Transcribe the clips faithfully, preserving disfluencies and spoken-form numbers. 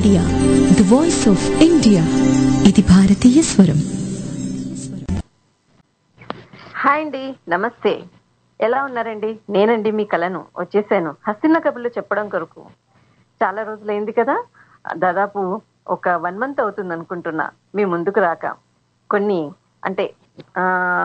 Media, the voice of India. ఇది భారతీయ స్వరం. హాయ్ అండి, నమస్తే. ఎలా ఉన్నారండి? నేనండి మీ కలను వచ్చేసాను హస్తిన కబుర్లు చెప్పడం కొరకు. చాలా రోజులైంది కదా, దాదాపు ఒక వన్ మంత్ అవుతుంది అనుకుంటున్నా మీ ముందుకు రాక. కొన్ని అంటే ఆ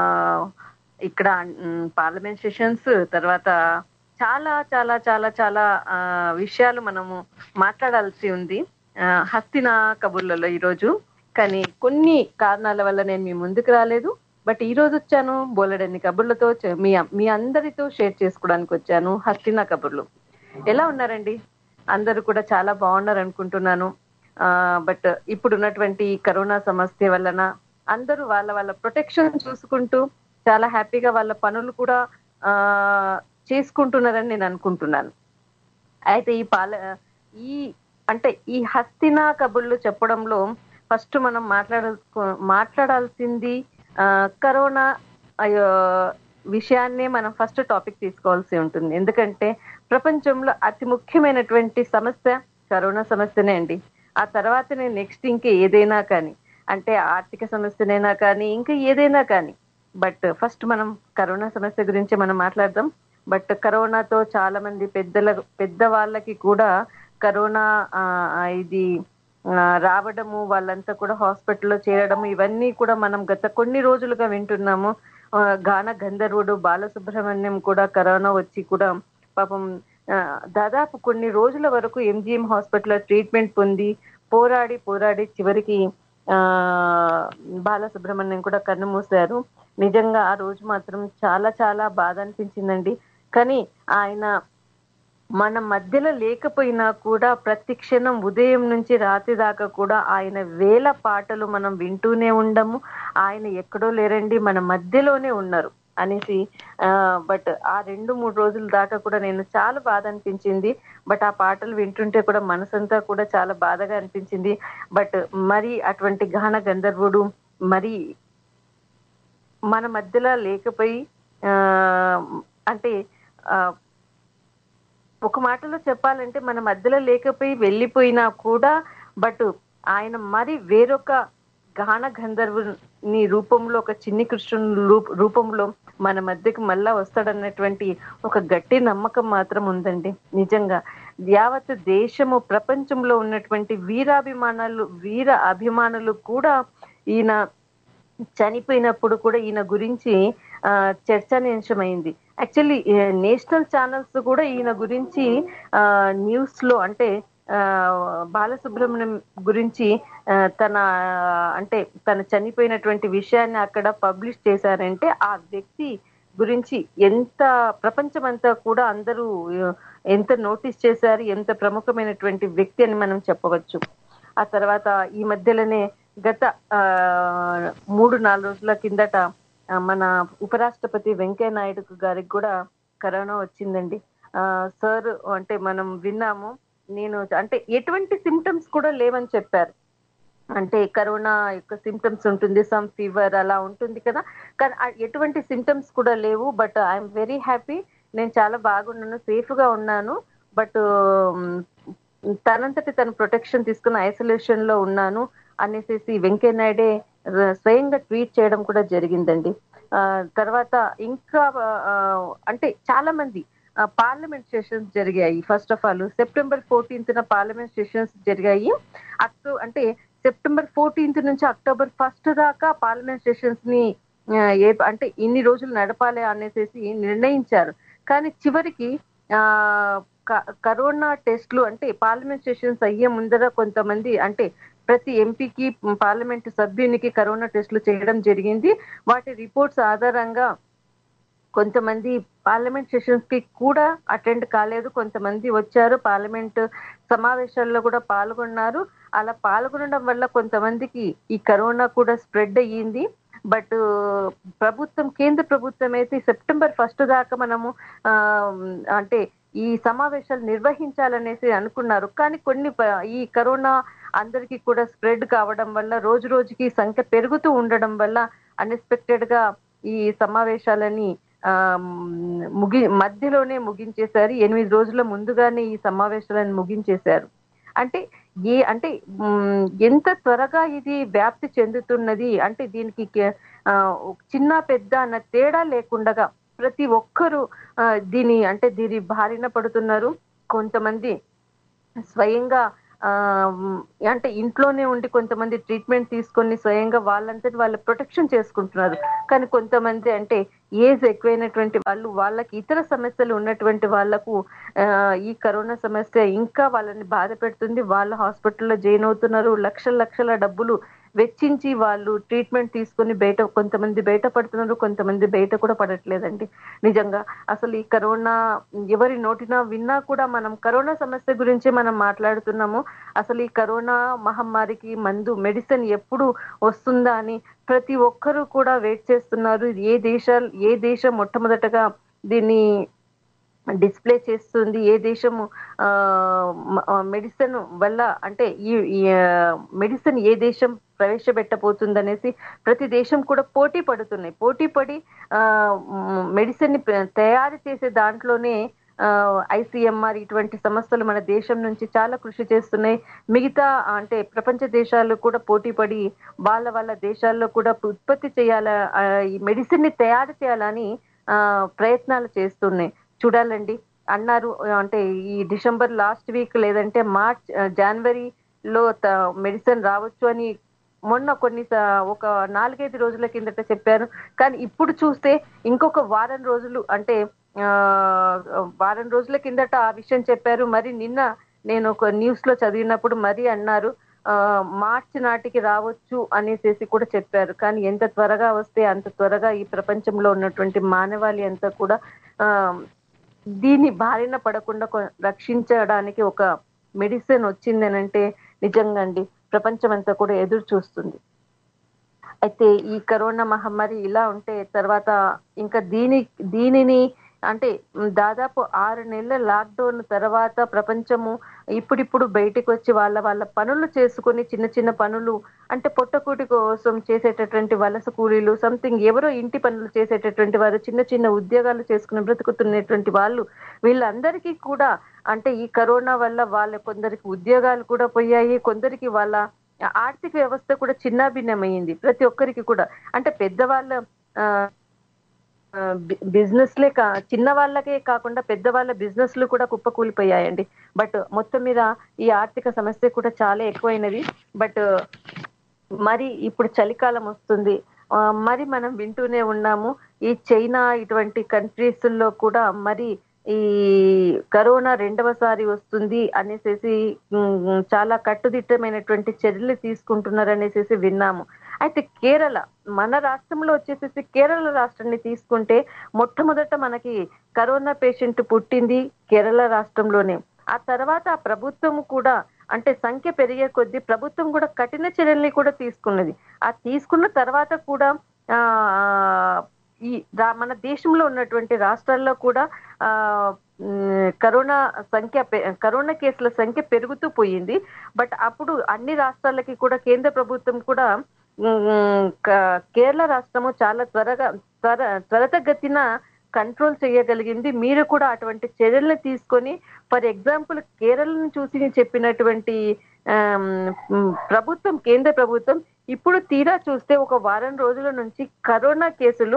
ఇక్కడ పార్లమెంట్ సెషన్స్ తర్వాత చాలా చాలా చాలా చాలా ఆ విషయాలు మనము మాట్లాడాల్సి ఉంది హస్తిన కబుర్లలో ఈరోజు. కానీ కొన్ని కారణాల వల్ల నేను మీ ముందుకు రాలేదు. బట్ ఈ రోజు వచ్చాను బోలెడన్ని కబుర్లతో మీ మీ అందరితో షేర్ చేసుకోవడానికి వచ్చాను హస్తిన కబుర్లు. ఎలా ఉన్నారండి? అందరూ కూడా చాలా బాగున్నారు అనుకుంటున్నాను. ఆ బట్ ఇప్పుడు ఉన్నటువంటి కరోనా సమస్య వలన అందరూ వాళ్ళ వాళ్ళ ప్రొటెక్షన్ చూసుకుంటూ చాలా హ్యాపీగా వాళ్ళ పనులు కూడా ఆ చేసుకుంటున్నారని నేను అనుకుంటున్నాను. అయితే ఈ పాల ఈ అంటే ఈ హస్తిన కబుర్లు చెప్పడంలో ఫస్ట్ మనం మాట్లాడ మాట్లాడాల్సింది ఆ కరోనా అయ్యో విషయాన్నే మనం ఫస్ట్ టాపిక్ తీసుకోవాల్సి ఉంటుంది. ఎందుకంటే ప్రపంచంలో అతి ముఖ్యమైనటువంటి సమస్య కరోనా సమస్యనే అండి. ఆ తర్వాతనే నెక్స్ట్ ఇంక ఏదైనా కానీ, అంటే ఆర్థిక సమస్యనైనా కానీ ఇంకా ఏదైనా కానీ. బట్ ఫస్ట్ మనం కరోనా సమస్య గురించి మనం మాట్లాడదాం. బట్ కరోనాతో చాలా మంది పెద్దల పెద్ద వాళ్ళకి కూడా కరోనా ఇది రావడము, వాళ్ళంతా కూడా హాస్పిటల్లో చేరడము, ఇవన్నీ కూడా మనం గత కొన్ని రోజులుగా వింటున్నాము. గాన గంధర్వుడు బాలసుబ్రహ్మణ్యం కూడా కరోనా వచ్చి కూడా పాపం దాదాపు కొన్ని రోజుల వరకు ఎంజిఎం హాస్పిటల్లో ట్రీట్మెంట్ పొంది పోరాడి పోరాడి చివరికి ఆ బాలసుబ్రహ్మణ్యం కూడా కన్ను మూశారు. నిజంగా ఆ రోజు మాత్రం చాలా చాలా బాధ అనిపించిందండి. కానీ ఆయన మన మధ్యలో లేకపోయినా కూడా ప్రతి క్షణం ఉదయం నుంచి రాత్రి దాకా కూడా ఆయన వేల పాటలు మనం వింటూనే ఉండము. ఆయన ఎక్కడో లేరండి, మన మధ్యలోనే ఉన్నారు అనేసి. ఆ బట్ ఆ రెండు మూడు రోజుల దాకా కూడా నేను చాలా బాధ అనిపించింది. బట్ ఆ పాటలు వింటుంటే కూడా మనసంతా కూడా చాలా బాధగా అనిపించింది. బట్ మరి అటువంటి గాన గంధర్వుడు మరి మన మధ్యలో లేకపోయి ఆ అంటే ఆ ఒక మాటలో చెప్పాలంటే మన మధ్యలో లేకపోయి వెళ్ళిపోయినా కూడా బట్ ఆయన మరి వేరొక గాన గంధర్వుని రూపంలో, ఒక చిన్ని కృష్ణుని రూపంలో మన మధ్యకు మళ్ళా వస్తాడన్నటువంటి ఒక గట్టి నమ్మకం మాత్రం ఉందండి. నిజంగా యావత్ దేశము ప్రపంచంలో ఉన్నటువంటి వీరాభిమానాలు వీర అభిమానులు కూడా ఈయన చనిపోయినప్పుడు కూడా ఈయన గురించి ఆ చర్చనీయాంశమైంది. యాక్చువల్లీ నేషనల్ ఛానల్స్ కూడా ఈయన గురించి ఆ న్యూస్ లో అంటే ఆ బాలసుబ్రహ్మణ్యం గురించి తన అంటే తను చనిపోయినటువంటి విషయాన్ని అక్కడ పబ్లిష్ చేశారంటే ఆ వ్యక్తి గురించి ఎంత ప్రపంచమంతా కూడా అందరూ ఎంత నోటీస్ చేశారు, ఎంత ప్రముఖమైనటువంటి వ్యక్తి అని మనం చెప్పవచ్చు. ఆ తర్వాత ఈ మధ్యలోనే గత ఆ మూడు నాలుగు రోజుల కిందట మన ఉపరాష్ట్రపతి వెంకయ్య నాయుడు గారికి కూడా కరోనా వచ్చిందండి. ఆ సార్ అంటే మనం విన్నాము, నేను అంటే ఎటువంటి సిమ్టమ్స్ కూడా లేవని చెప్పారు. అంటే కరోనా యొక్క సిమ్టమ్స్ ఉంటుంది, సమ్ ఫీవర్ అలా ఉంటుంది కదా, కానీ ఎటువంటి సిమ్టమ్స్ కూడా లేవు. బట్ ఐఎమ్ వెరీ హ్యాపీ, నేను చాలా బాగున్నాను, సేఫ్ గా ఉన్నాను. బట్ తనంతటి తన ప్రొటెక్షన్ తీసుకుని ఐసోలేషన్ లో ఉన్నాను అనేసి వెంకయ్య నాయుడే స్వయంగా ట్వీట్ చేయడం కూడా జరిగిందండి. ఆ తర్వాత ఇంకా అంటే చాలా మంది పార్లమెంట్ సెషన్స్ జరిగాయి. First of all September fourteenth న పార్లమెంట్ సెషన్స్ జరిగాయి. అక్టో అంటే సెప్టెంబర్ ఫోర్టీన్త్ నుంచి అక్టోబర్ ఫస్ట్ దాకా పార్లమెంట్ సెషన్స్ ని ఏ అంటే ఇన్ని రోజులు నడపాలి అనేసి నిర్ణయించారు. కానీ చివరికి ఆ కరోనా టెస్ట్లు అంటే పార్లమెంట్ సెషన్స్ అయ్యే ముందర కొంతమంది అంటే ప్రతి ఎంపీకి పార్లమెంట్ సభ్యునికి కరోనా టెస్టులు చేయడం జరిగింది. వాటి రిపోర్ట్స్ ఆధారంగా కొంతమంది పార్లమెంట్ సెషన్స్ కి కూడా అటెండ్ కాలేదు, కొంతమంది వచ్చారు, పార్లమెంట్ సమావేశాల్లో కూడా పాల్గొన్నారు. అలా పాల్గొనడం వల్ల కొంతమందికి ఈ కరోనా కూడా స్ప్రెడ్ అయ్యింది. బట్ ప్రభుత్వం కేంద్ర ప్రభుత్వం అయితే సెప్టెంబర్ ఫస్ట్ దాకా మనము ఆ అంటే ఈ సమావేశాలు నిర్వహించాలనేసి అనుకున్నారు. కానీ కొన్ని ఈ కరోనా అందరికీ కూడా స్ప్రెడ్ కావడం వల్ల రోజు రోజుకి సంఖ్య పెరుగుతూ ఉండడం వల్ల అన్ఎక్స్పెక్టెడ్ గా ఈ సమావేశాలని ఆ ముగి మధ్యలోనే ముగించేశారు. ఎనిమిది రోజుల ముందుగానే ఈ సమావేశాలను ముగించేశారు. అంటే ఏ అంటే మ్, ఎంత త్వరగా ఇది వ్యాప్తి చెందుతున్నది అంటే దీనికి కే- ఆ, చిన్న పెద్ద అన్న తేడా లేకుండా ప్రతి ఒక్కరూ ఆ, దీని అంటే దీని బారిన పడుతున్నారు. కొంతమంది స్వయంగా ఆ మ్, అంటే ఇంట్లోనే ఉండి కొంతమంది ట్రీట్మెంట్ తీసుకొని స్వయంగా వాళ్ళంతటి వాళ్ళ ప్రొటెక్షన్ చేసుకుంటున్నారు. కానీ కొంతమంది అంటే ఏజ్ ఎక్కువైనటువంటి వాళ్ళు వాళ్ళకి ఇతర సమస్యలు ఉన్నటువంటి వాళ్ళకు ఆ ఈ కరోనా సమస్య ఇంకా వాళ్ళని బాధ పెడుతుంది. వాళ్ళ హాస్పిటల్లో జాయిన్ అవుతున్నారు. లక్షల లక్షల డబ్బులు వెచ్చించి వాళ్ళు ట్రీట్మెంట్ తీసుకొని బయట కొంతమంది బయట పడుతున్నారు, కొంతమంది బయట కూడా పడట్లేదండి. నిజంగా అసలు ఈ కరోనా ఎవరి నోటినా విన్నా కూడా మనం కరోనా సమస్య గురించి మనం మాట్లాడుతున్నాము. అసలు ఈ కరోనా మహమ్మారికి మందు మెడిసిన్ ఎప్పుడు వస్తుందా అని ప్రతి ఒక్కరూ కూడా వెయిట్ చేస్తున్నారు. ఏ దేశాలు ఏ దేశం మొట్టమొదటగా దీన్ని డిస్ప్లే చేస్తుంది, ఏ దేశము ఆ మెడిసిన్ వల్ల అంటే ఈ మెడిసిన్ ఏ దేశం ప్రవేశపెట్టబోతుంది అనేసి ప్రతి దేశం కూడా పోటీ పడుతున్నాయి. పోటీ పడి ఆ మెడిసిన్ ని ప్ర- తయారు చేసే దాంట్లోనే ఐసిఎంఆర్ ఇటువంటి సంస్థలు మన దేశం నుంచి చాలా కృషి చేస్తున్నాయి. మిగతా అంటే ప్రపంచ దేశాలు కూడా పోటీ పడి వాళ్ళ వాళ్ళ దేశాల్లో కూడా ఉత్పత్తి చేయాల ఆ, ఈ మెడిసిన్ ని తయారు చేయాలని ఆ ప్రయత్నాలు చేస్తున్నాయి. చూడాలండి. అన్నారు ఆ, అంటే ఈ డిసెంబర్ లాస్ట్ వీక్ లేదంటే మార్చ్ ఆ, జనవరిలో మెడిసిన్ రావచ్చు అని మొన్న కొన్ని స- ఒక నాలుగైదు రోజుల కిందట చెప్పారు. కానీ ఇప్పుడు చూస్తే ఇంకొక వారం రోజులు అంటే ఆ వారం రోజుల కిందట ఆ విషయం చెప్పారు. మరి నిన్న నేను ఒక న్యూస్ లో చదివినప్పుడు మరి అన్నారు ఆ మార్చి నాటికి రావచ్చు అనేసేసి కూడా చెప్పారు. కానీ ఎంత త్వరగా వస్తే అంత త్వరగా ఈ ప్రపంచంలో ఉన్నటువంటి మానవాళి అంతా కూడా ఆ దీని బారిన పడకుండా కొ- రక్షించడానికి ఒక మెడిసిన్ వచ్చిందనంటే నిజంగా అండి ప్రపంచం అంతా కూడా ఎదురు చూస్తుంది. అయితే ఈ కరోనా మహమ్మారి ఇలా ఉంటే తర్వాత ఇంకా దీని దీనిని అంటే మ్, దాదాపు ఆరు నెలల లాక్డౌన్ తర్వాత ప్రపంచము ఇప్పుడిప్పుడు బయటకు వచ్చి వాళ్ళ వాళ్ళ పనులు చేసుకొని చిన్న చిన్న పనులు అంటే పొట్టకూటి కోసం చేసేటటువంటి వలస కూలీలు సంథింగ్ ఎవరో ఇంటి పనులు చేసేటటువంటి వారు చిన్న చిన్న ఉద్యోగాలు చేసుకుని బ్రతుకుతున్నటువంటి వాళ్ళు వీళ్ళందరికీ కూడా అంటే ఈ కరోనా వల్ల వాళ్ళ కొందరికి ఉద్యోగాలు కూడా పోయాయి, కొందరికి వాళ్ళ ఆర్థిక వ్యవస్థ కూడా చిన్నాభిన్నమైంది ప్రతి ఒక్కరికి కూడా. అంటే పెద్దవాళ్ళ ఆ బిజినెస్లే కా చిన్న వాళ్ళకే కాకుండా పెద్దవాళ్ళ బిజినెస్లు కూడా కుప్పకూలిపోయాయండి. బట్ మొత్తం మీద ఈ ఆర్థిక సమస్య కూడా చాలా ఎక్కువైనది. బట్ మరి ఇప్పుడు చలికాలం వస్తుంది. ఆ, మరి మనం వింటూనే ఉన్నాము ఈ చైనా ఇటువంటి కంట్రీస్ లో కూడా మరి ఈ కరోనా రెండవసారి వస్తుంది అనేసేసి ఉమ్, చాలా కట్టుదిట్టమైనటువంటి చర్యలు తీసుకుంటున్నారు అనేసేసి విన్నాము. అయితే కేరళ మన రాష్ట్రంలో వచ్చేసేసి కేరళ రాష్ట్రాన్ని తీసుకుంటే మొట్టమొదట మనకి కరోనా పేషెంట్ పుట్టింది కేరళ రాష్ట్రంలోనే. ఆ తర్వాత ఆ ప్రభుత్వం కూడా అంటే సంఖ్య పెరిగే కొద్దీ ప్రభుత్వం కూడా కఠిన చర్యల్ని కూడా తీసుకున్నది. ఆ తీసుకున్న తర్వాత కూడా ఆ ఈ రా- మన దేశంలో ఉన్నటువంటి రాష్ట్రాల్లో కూడా ఆ ఉమ్, కరోనా సంఖ్య పె- కరోనా కేసుల సంఖ్య పెరుగుతూ పోయింది. బట్ అప్పుడు అన్ని రాష్ట్రాలకి కూడా కేంద్ర ప్రభుత్వం కూడా ఉమ్, క- కేరళ రాష్ట్రము చాలా త్వరగా త్వర త్వరితగతిన కంట్రోల్ చేయగలిగింది. మీరు కూడా అటువంటి చర్యలను తీసుకొని ఫర్ ఎగ్జాంపుల్ కేరళను చూసి చెప్పినటువంటి ఆమ్, ఉమ్, ప్రభుత్వం కేంద్ర ప్రభుత్వం ఇప్పుడు తీరా చూస్తే ఒక వారం రోజుల నుంచి కరోనా కేసులు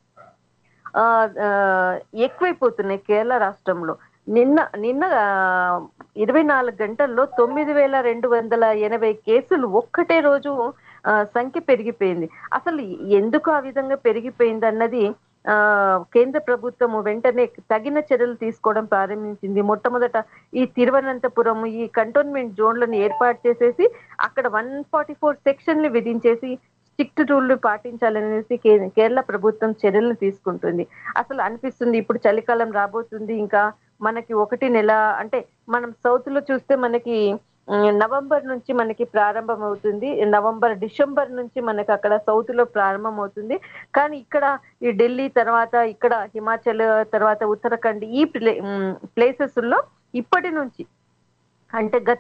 ఆ ఆ, ఎక్కువైపోతున్నాయి కేరళ రాష్ట్రంలో. నిన్న నిన్న ఆ, ఇరవై నాలుగు గంటల్లో తొమ్మిది వేల రెండు వందల ఎనభై కేసులు ఒక్కటే రోజు ఆ, సంఖ్య పెరిగిపోయింది. అసలు ఎందుకు ఆ విధంగా పెరిగిపోయింది అన్నది ఆ కేంద్ర ప్రభుత్వము వెంటనే తగిన చర్యలు తీసుకోవడం ప్రారంభించింది. మొట్టమొదట ఈ తిరువనంతపురం ఈ కంటోన్మెంట్ జోన్లను ఏర్పాటు చేసేసి అక్కడ వన్ ఫార్టీ ఫోర్ సెక్షన్లు విధించేసి స్ట్రిక్ట్ రూళ్లు పాటించాలనేసి కే- కేరళ ప్రభుత్వం చర్యలు తీసుకుంటుంది. అసలు అనిపిస్తుంది ఇప్పుడు చలికాలం రాబోతుంది. ఇంకా మనకి ఒకటి నెల అంటే మనం సౌత్ లో చూస్తే మనకి ఉమ్, నవంబర్ నుంచి మనకి ప్రారంభం అవుతుంది. నవంబర్ డిసెంబర్ నుంచి మనకి అక్కడ సౌత్ లో ప్రారంభం అవుతుంది. కానీ ఇక్కడ ఈ ఢిల్లీ తర్వాత ఇక్కడ హిమాచల్ తర్వాత ఉత్తరాఖండ్ ఈ ప్లే ప్లేసెస్ లో ఇప్పటి నుంచి అంటే గత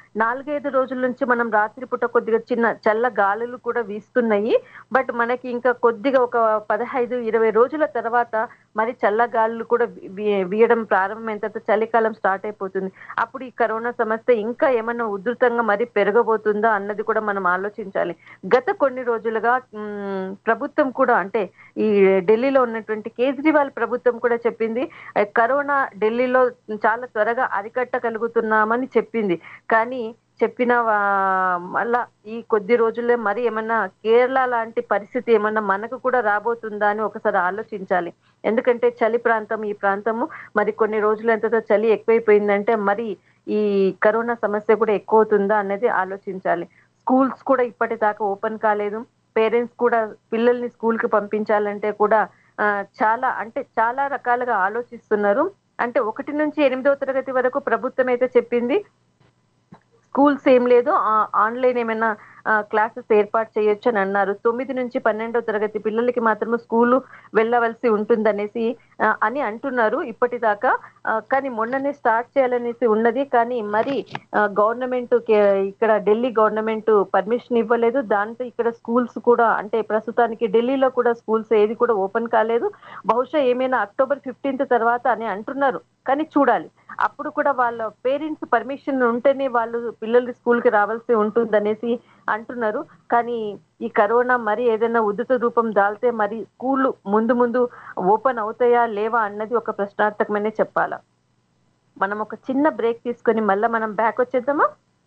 నాలుగైదు రోజుల నుంచి మనం రాత్రిపూట కొద్దిగా చిన్న చల్ల గాలులు కూడా వీస్తున్నాయి. బట్ మనకి ఇంకా కొద్దిగా ఒక పదహైదు ఇరవై రోజుల తర్వాత మరి చల్ల గాలులు కూడా వీయడం ప్రారంభమైన తర్వాత చలికాలం స్టార్ట్ అయిపోతుంది. అప్పుడు ఈ కరోనా సమస్య ఇంకా ఏమన్నా ఉధృతంగా మరి పెరగబోతుందా అన్నది కూడా మనం ఆలోచించాలి. గత కొన్ని రోజులుగా ప్రభుత్వం కూడా అంటే ఈ ఢిల్లీలో ఉన్నటువంటి కేజ్రీవాల్ ప్రభుత్వం కూడా చెప్పింది కరోనా ఢిల్లీలో చాలా త్వరగా అరికట్టగలుగుతున్నామని చెప్పింది. కానీ చెప్పిన మళ్ళా ఈ కొద్ది రోజుల్లో మరి ఏమన్నా కేరళ లాంటి పరిస్థితి ఏమన్నా మనకు కూడా రాబోతుందా అని ఒకసారి ఆలోచించాలి. ఎందుకంటే చలి ప్రాంతం ఈ ప్రాంతము మరి కొన్ని రోజుల ఎంతతో చలి ఎక్కువైపోయిందంటే మరి ఈ కరోనా సమస్య కూడా ఎక్కువ అవుతుందా అనేది ఆలోచించాలి. స్కూల్స్ కూడా ఇప్పటిదాకా ఓపెన్ కాలేదు. పేరెంట్స్ కూడా పిల్లల్ని స్కూల్ కి పంపించాలంటే కూడా చాలా అంటే చాలా రకాలుగా ఆలోచిస్తున్నారు. అంటే ఒకటి నుంచి ఎనిమిదవ తరగతి వరకు ప్రభుత్వం అయితే చెప్పింది స్కూల్స్ ఏం లేదు, ఆన్లైన్ ఏమైనా క్లాసెస్ ఏర్పాటు చేయొచ్చు అని అన్నారు. తొమ్మిది నుంచి పన్నెండవ తరగతి పిల్లలకి మాత్రమే స్కూలు వెళ్ళవలసి ఉంటుందనేసి అని అంటున్నారు ఇప్పటిదాకా. కానీ మొన్ననే స్టార్ట్ చేయాలనేసి ఉన్నది. కానీ మరి గవర్నమెంట్ ఇక్కడ ఢిల్లీ గవర్నమెంట్ పర్మిషన్ ఇవ్వలేదు. దాంతో ఇక్కడ స్కూల్స్ కూడా అంటే ప్రస్తుతానికి ఢిల్లీలో కూడా స్కూల్స్ ఏది కూడా ఓపెన్ కాలేదు. బహుశా ఏమైనా అక్టోబర్ ఫిఫ్టీన్త్ తర్వాత అని అంటున్నారు. కానీ చూడాలి. అప్పుడు కూడా వాళ్ళ పేరెంట్స్ పర్మిషన్ ఉంటేనే వాళ్ళు పిల్లలు స్కూల్ కి రావాల్సి ఉంటుందనేసి అంటున్నారు. కానీ ఈ కరోనా మరి ఏదైనా ఉధృత రూపం దాల్తే మరి స్కూళ్ళు ముందు ముందు ఓపెన్ అవుతాయా లేవా అన్నది ఒక ప్రశ్నార్థకమనే చెప్పాలా. మనం ఒక చిన్న బ్రేక్ తీసుకొని మళ్ళీ మనం బ్యాక్ వచ్చేద్దామా?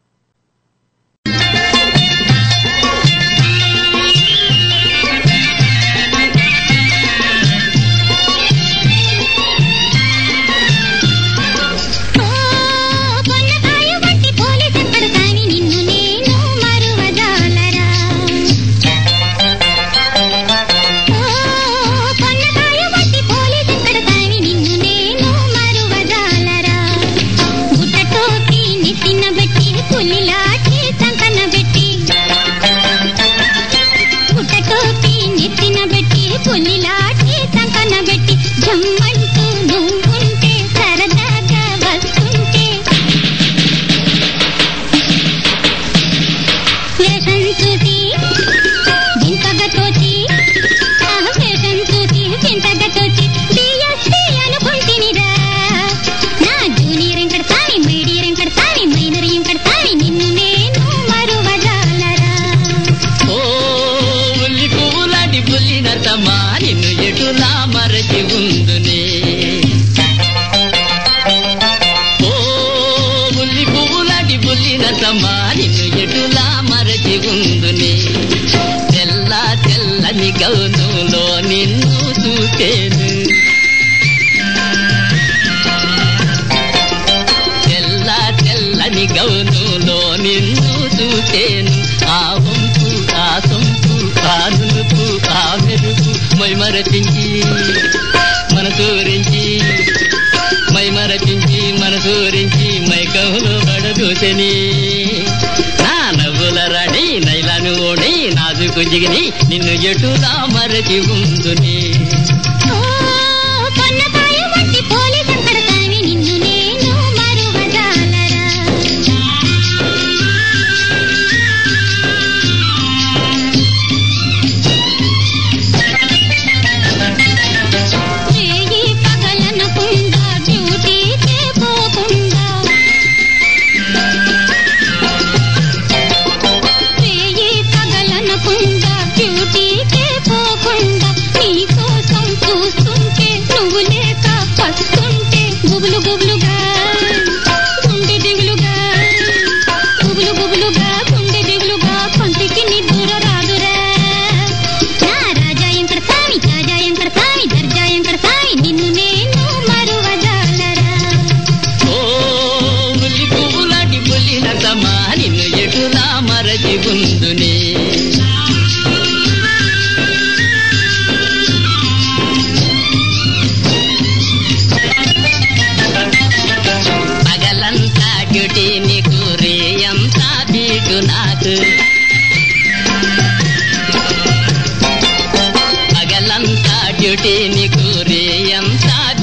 గౌనులో నిన్ను చూసేను తెల్ల తెల్లని గౌనులో నిన్ను చూసేను ఆ వంపు ఆ సొంపు ఆ నునుపు ఆ మెరుపు మైమరచించి మనసూరించి మైమరచించి మనసూరించి మైకములో పడదూసని నా నవ్వుల రాణి నైలాను ఓడి నాజుకు జిగిని నిన్ను ఎటులా మరచి ఉందుని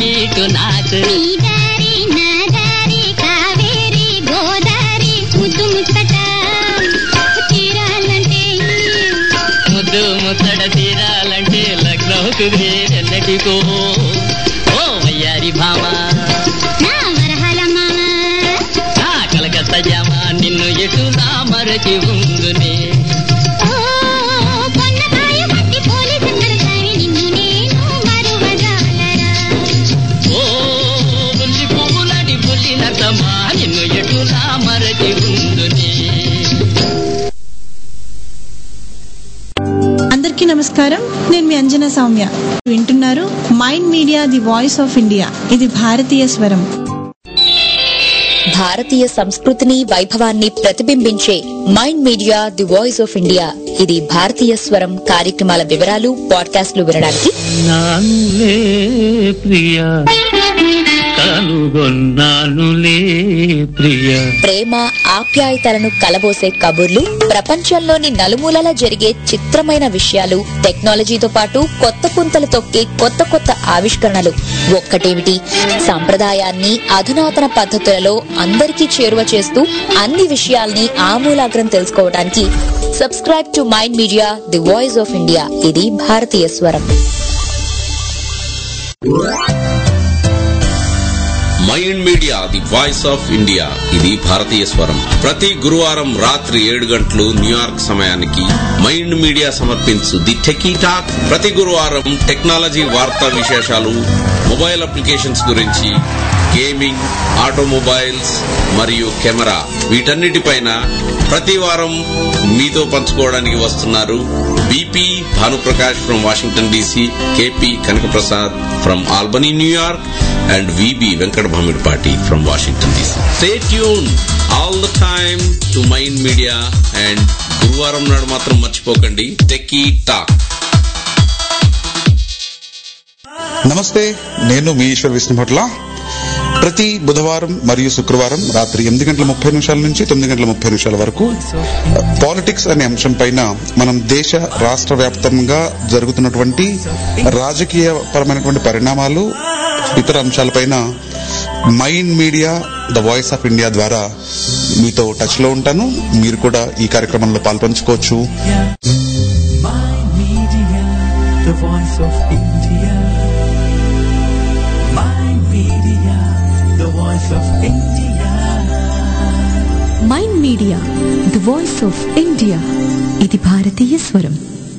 నీ దారి నా దారి కావేరి గోదారి ముద్దు నీకు వేరెన్నటికో ఓ వయ్యారి భామ నా వరహాల మామ నా కలకత్త జామ నిన్ను ఎటులా మరచి ఉందునే ఓ పొన్నకాయ పట్టి పోలీసు నరసాని నిన్ను నేను మరువజాలరా ఓ బుల్లి పువ్వులాంటి బుల్లి నర్తమా నిన్ను ఎటులా మరచి ఉందునే. అందరికీ నమస్కారం. నేను మీ అంజనా సౌమ్య. వింటున్నారు mind media the voice of India. ఇది భారతీయ స్వరం. భారతీయ సంస్కృతిని వైభవాన్ని ప్రతిబింబించే mind media the voice of India. ఇది భారతీయ స్వరం కార్యక్రమాల వివరాలు పాడ్కాస్ట్లు వినడానికి నానులే ప్రియా కనుగొన్నానులే ప్రియా ప్రేమ ఆప్యాయతలను కలబోసే కబుర్లు, ప్రపంచంలోని నలుమూలల జరిగే చిత్రమైన విషయాలు, టెక్నాలజీతో పాటు కొత్త పుంతలు తొక్కే కొత్త కొత్త ఆవిష్కరణలు. ఒక్కటేమిటి, సంప్రదాయాన్ని అధునాతన పద్ధతులలో అందరికీ చేరువ చేస్తూ అన్ని విషయాల్ని ఆమూలాగ్రం తెలుసుకోవడానికి subscribe to mind media the voice of India. ఇది భారతీయ స్వరం. Mind media the voice of India. ఇది భారతీయ స్వరం. ప్రతి గురువారం రాత్రి ఏడు గంటలు న్యూయార్క్ సమయానికి మైండ్ మీడియా సమర్పించు ది టెకీ టాక్. ప్రతి గురువారం టెక్నాలజీ వార్తా విశేషాలు, మొబైల్ అప్లికేషన్స్ గురించి, గేమింగ్, ఆటోమొబైల్స్ మరియు కెమెరా, వీటన్నిటిపైన ప్రతి వారం మీతో పంచుకోవడానికి వస్తున్నారు BP Bhanuprakash from Washington DC, KP Kanakaprasad from Albany New York, and V B Venkat Bhamirpati from Washington D C. Stay tuned all the time to Mind Media and గురువారం నాడు మాత్రం మర్చిపోకండి టెకీ టాక్. నమస్తే, నేను మీ ఈశ్వర్ విష్ణుభట్ల. ప్రతి బుధవారం మరియు శుక్రవారం రాత్రి ఎనిమిది గంటల ముప్పై నిమిషాల నుంచి తొమ్మిది గంటల ముప్పై నిమిషాల వరకు పాలిటిక్స్ అనే అంశం పైన మనం దేశ రాష్ట్ర వ్యాప్తంగా జరుగుతున్నటువంటి రాజకీయ పరమైనటువంటి పరిణామాలు, ఇతర అంశాలపైన mind media the voice of India ద్వారా మీతో టచ్ లో ఉంటాను. మీరు కూడా ఈ కార్యక్రమంలో పాల్పంచుకోవచ్చు. Mind media the voice of India. ఇది భారతీయ స్వరం.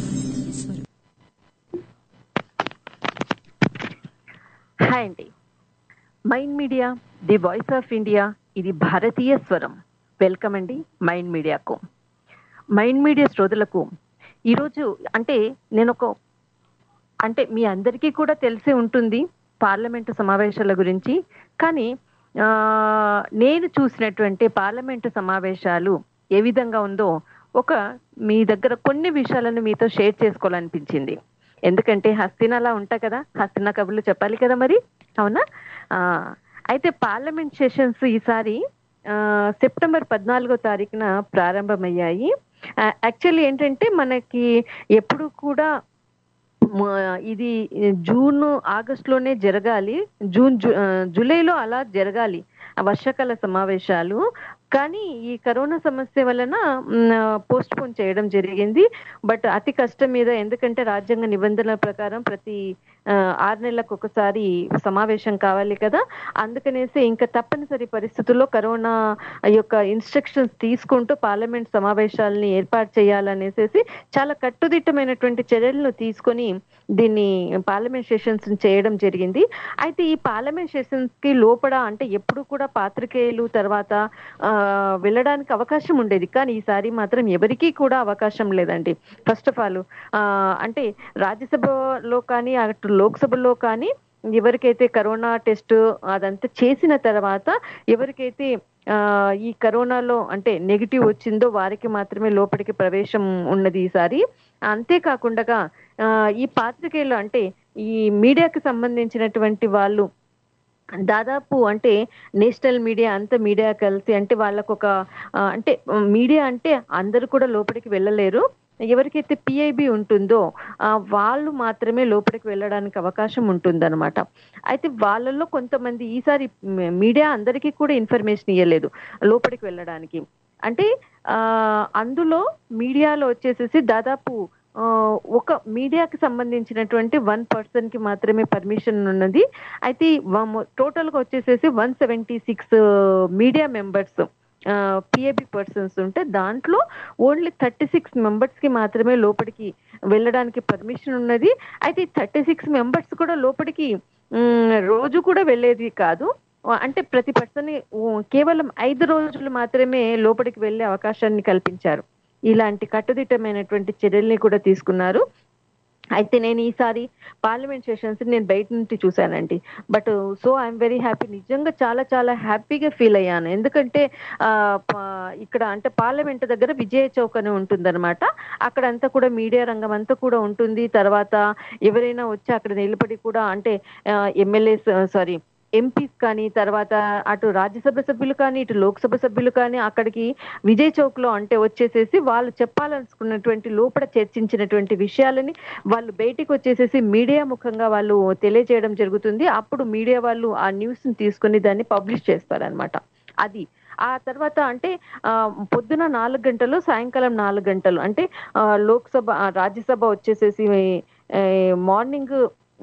హాయ్ అండి. Mind media the voice of India, ఇది భారతీయ స్వరం. వెల్కమ్ అండి మైండ్ మీడియాకు. మైండ్ మీడియా శ్రోతలకు ఈరోజు అంటే నేను ఒక అంటే మీ అందరికీ కూడా తెలిసి ఉంటుంది పార్లమెంటు సమావేశాల గురించి. కానీ నేను చూసినటువంటి పార్లమెంటు సమావేశాలు ఏ విధంగా ఉందో ఒక మీ దగ్గర కొన్ని విషయాలను మీతో షేర్ చేసుకోవాలనిపించింది. ఎందుకంటే హస్తినాలా ఉంటాయి కదా, హస్తినా కబుర్లు చెప్పాలి కదా మరి, అవునా? అయితే పార్లమెంట్ సెషన్స్ ఈసారి సెప్టెంబర్ పద్నాలుగో తారీఖున ప్రారంభమయ్యాయి. యాక్చువల్లీ ఏంటంటే మనకి ఎప్పుడు కూడా ఇది జూన్ ఆగస్టులోనే జరగాలి, జూన్ జూలైలో అలా జరగాలి వర్షాకాల సమావేశాలు. కానీ ఈ కరోనా సమస్య వలన పోస్ట్ పోన్ చేయడం జరిగింది. బట్ అతి కష్టం మీద, ఎందుకంటే రాజ్యాంగ నిబంధనల ప్రకారం ప్రతి ఆరు నెలలకు ఒకసారి సమావేశం కావాలి కదా, అందుకనేసి ఇంకా తప్పనిసరి పరిస్థితుల్లో కరోనా యొక్క ఇన్స్ట్రక్షన్స్ తీసుకుంటూ పార్లమెంట్ సమావేశాలని ఏర్పాటు చేయాలనేసి చాలా కట్టుదిట్టమైనటువంటి చర్యలను తీసుకొని దీన్ని పార్లమెంట్ సెషన్స్ చేయడం జరిగింది. అయితే ఈ పార్లమెంట్ సెషన్స్ కి లోపల అంటే ఎప్పుడు కూడా పాత్రికేయులు తర్వాత వెళ్ళడానికి అవకాశం ఉండేది, కానీ ఈసారి మాత్రం ఎవరికీ కూడా అవకాశం లేదండి. ఫస్ట్ ఆఫ్ ఆల్ అంటే రాజ్యసభలో కానీ అటు లోక్సభలో కానీ ఎవరికైతే కరోనా టెస్ట్ అదంతా చేసిన తర్వాత ఎవరికైతే ఈ కరోనాలో అంటే నెగిటివ్ వచ్చిందో వారికి మాత్రమే లోపలికి ప్రవేశం ఉన్నది ఈసారి. అంతేకాకుండా ఈ పాత్రికేయులు అంటే ఈ మీడియాకి సంబంధించినటువంటి వాళ్ళు దాదాపు అంటే నేషనల్ మీడియా అంతా మీడియా కలిసి అంటే వాళ్ళకు ఒక అంటే మీడియా అంటే అందరూ కూడా లోపలికి వెళ్ళలేరు. ఎవరికైతే పిఐబి ఉంటుందో వాళ్ళు మాత్రమే లోపలికి వెళ్ళడానికి అవకాశం ఉంటుందన్నమాట. అయితే వాళ్ళల్లో కొంతమంది ఈసారి మీడియా అందరికీ కూడా ఇన్ఫర్మేషన్ ఇవ్వలేదు లోపలికి వెళ్ళడానికి. అంటే ఆ అందులో మీడియాలో వచ్చేసేసి దాదాపు ఒక మీడియాకి సంబంధించినటువంటి వన్ పర్సన్ కి మాత్రమే పర్మిషన్ ఉన్నది. అయితే టోటల్ గా వచ్చేసేసి one seventy six media members PAB persons ఉంటే దాంట్లో ఓన్లీ థర్టీ సిక్స్ మెంబర్స్ కి మాత్రమే లోపలికి వెళ్ళడానికి పర్మిషన్ ఉన్నది. అయితే థర్టీ సిక్స్ మెంబర్స్ కూడా లోపలికి రోజు కూడా వెళ్ళేది కాదు. అంటే ప్రతి పర్సన్ కేవలం ఐదు రోజులు మాత్రమే లోపలికి వెళ్లే అవకాశాన్ని కల్పించారు. ఇలాంటి కట్టుదిట్టమైనటువంటి చర్యల్ని కూడా తీసుకున్నారు. అయితే నేను ఈసారి పార్లమెంట్ సెషన్స్ నేను బయట నుంచి చూశానండి. But so I'm very happy. నిజంగా చాలా చాలా హ్యాపీగా ఫీల్ అయ్యాను. ఎందుకంటే ఆ ఇక్కడ అంటే పార్లమెంట్ దగ్గర విజయ చౌక్ అని ఉంటుందన్నమాట. అక్కడ అంతా కూడా మీడియా రంగం అంతా కూడా ఉంటుంది. తర్వాత ఎవరైనా వచ్చి అక్కడ నిలబడి కూడా అంటే ఎమ్మెల్యేస్ సారీ ఎంపీస్ కానీ తర్వాత అటు రాజ్యసభ సభ్యులు కానీ ఇటు లోక్సభ సభ్యులు కానీ అక్కడికి విజయ్ చౌక్ లో అంటే వచ్చేసేసి వాళ్ళు చెప్పాలనుకున్నటువంటి లోపల చర్చించినటువంటి విషయాలని వాళ్ళు బయటికి వచ్చేసేసి మీడియా ముఖంగా వాళ్ళు తెలియజేయడం జరుగుతుంది. అప్పుడు మీడియా వాళ్ళు ఆ న్యూస్ ని తీసుకుని దాన్ని పబ్లిష్ చేస్తారనమాట. అది ఆ తర్వాత అంటే ఆ పొద్దున నాలుగు గంటలు సాయంకాలం నాలుగు గంటలు అంటే లోక్సభ రాజ్యసభ వచ్చేసేసి మార్నింగ్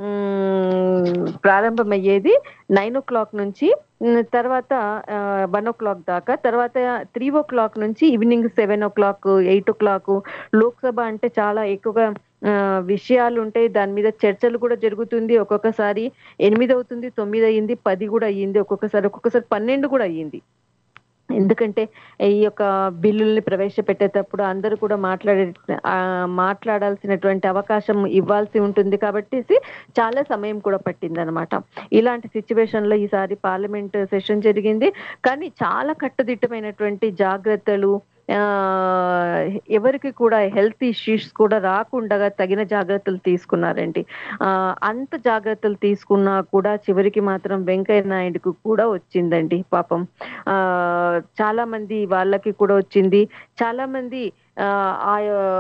ప్రారంభమయ్యేది నైన్ ఓ క్లాక్ నుంచి, తర్వాత వన్ ఓ క్లాక్ దాకా, తర్వాత త్రీ ఓ క్లాక్ నుంచి evening seven o'clock eight o'clock. Lok Sabha అంటే చాలా ఎక్కువగా విషయాలు ఉంటాయి, దాని మీద చర్చలు కూడా జరుగుతుంది. ఒక్కొక్కసారి ఎనిమిది అవుతుంది, తొమ్మిది అయ్యింది, పది కూడా అయ్యింది, ఒక్కొక్కసారి ఒక్కొక్కసారి పన్నెండు కూడా అయ్యింది. ఎందుకంటే ఈ యొక్క బిల్లుల్ని ప్రవేశపెట్టేటప్పుడు అందరూ కూడా మాట్లాడే మాట్లాడాల్సినటువంటి అవకాశం ఇవ్వాల్సి ఉంటుంది కాబట్టి చాలా సమయం కూడా పట్టింది అనమాట. ఇలాంటి సిచ్యువేషన్ లో ఈసారి పార్లమెంట్ సెషన్ జరిగింది. కానీ చాలా కట్టుదిట్టమైనటువంటి జాగ్రత్తలు, ఆ ఎవరికి కూడా హెల్త్ ఇష్యూస్ కూడా రాకుండా తగిన జాగ్రత్తలు తీసుకున్నారండి. ఆ అంత జాగ్రత్తలు తీసుకున్నా కూడా చివరికి మాత్రం వెంకయ్య నాయుడుకు కూడా వచ్చిందండి పాపం. ఆ చాలా మంది వాళ్ళకి కూడా వచ్చింది. చాలా మంది ఆ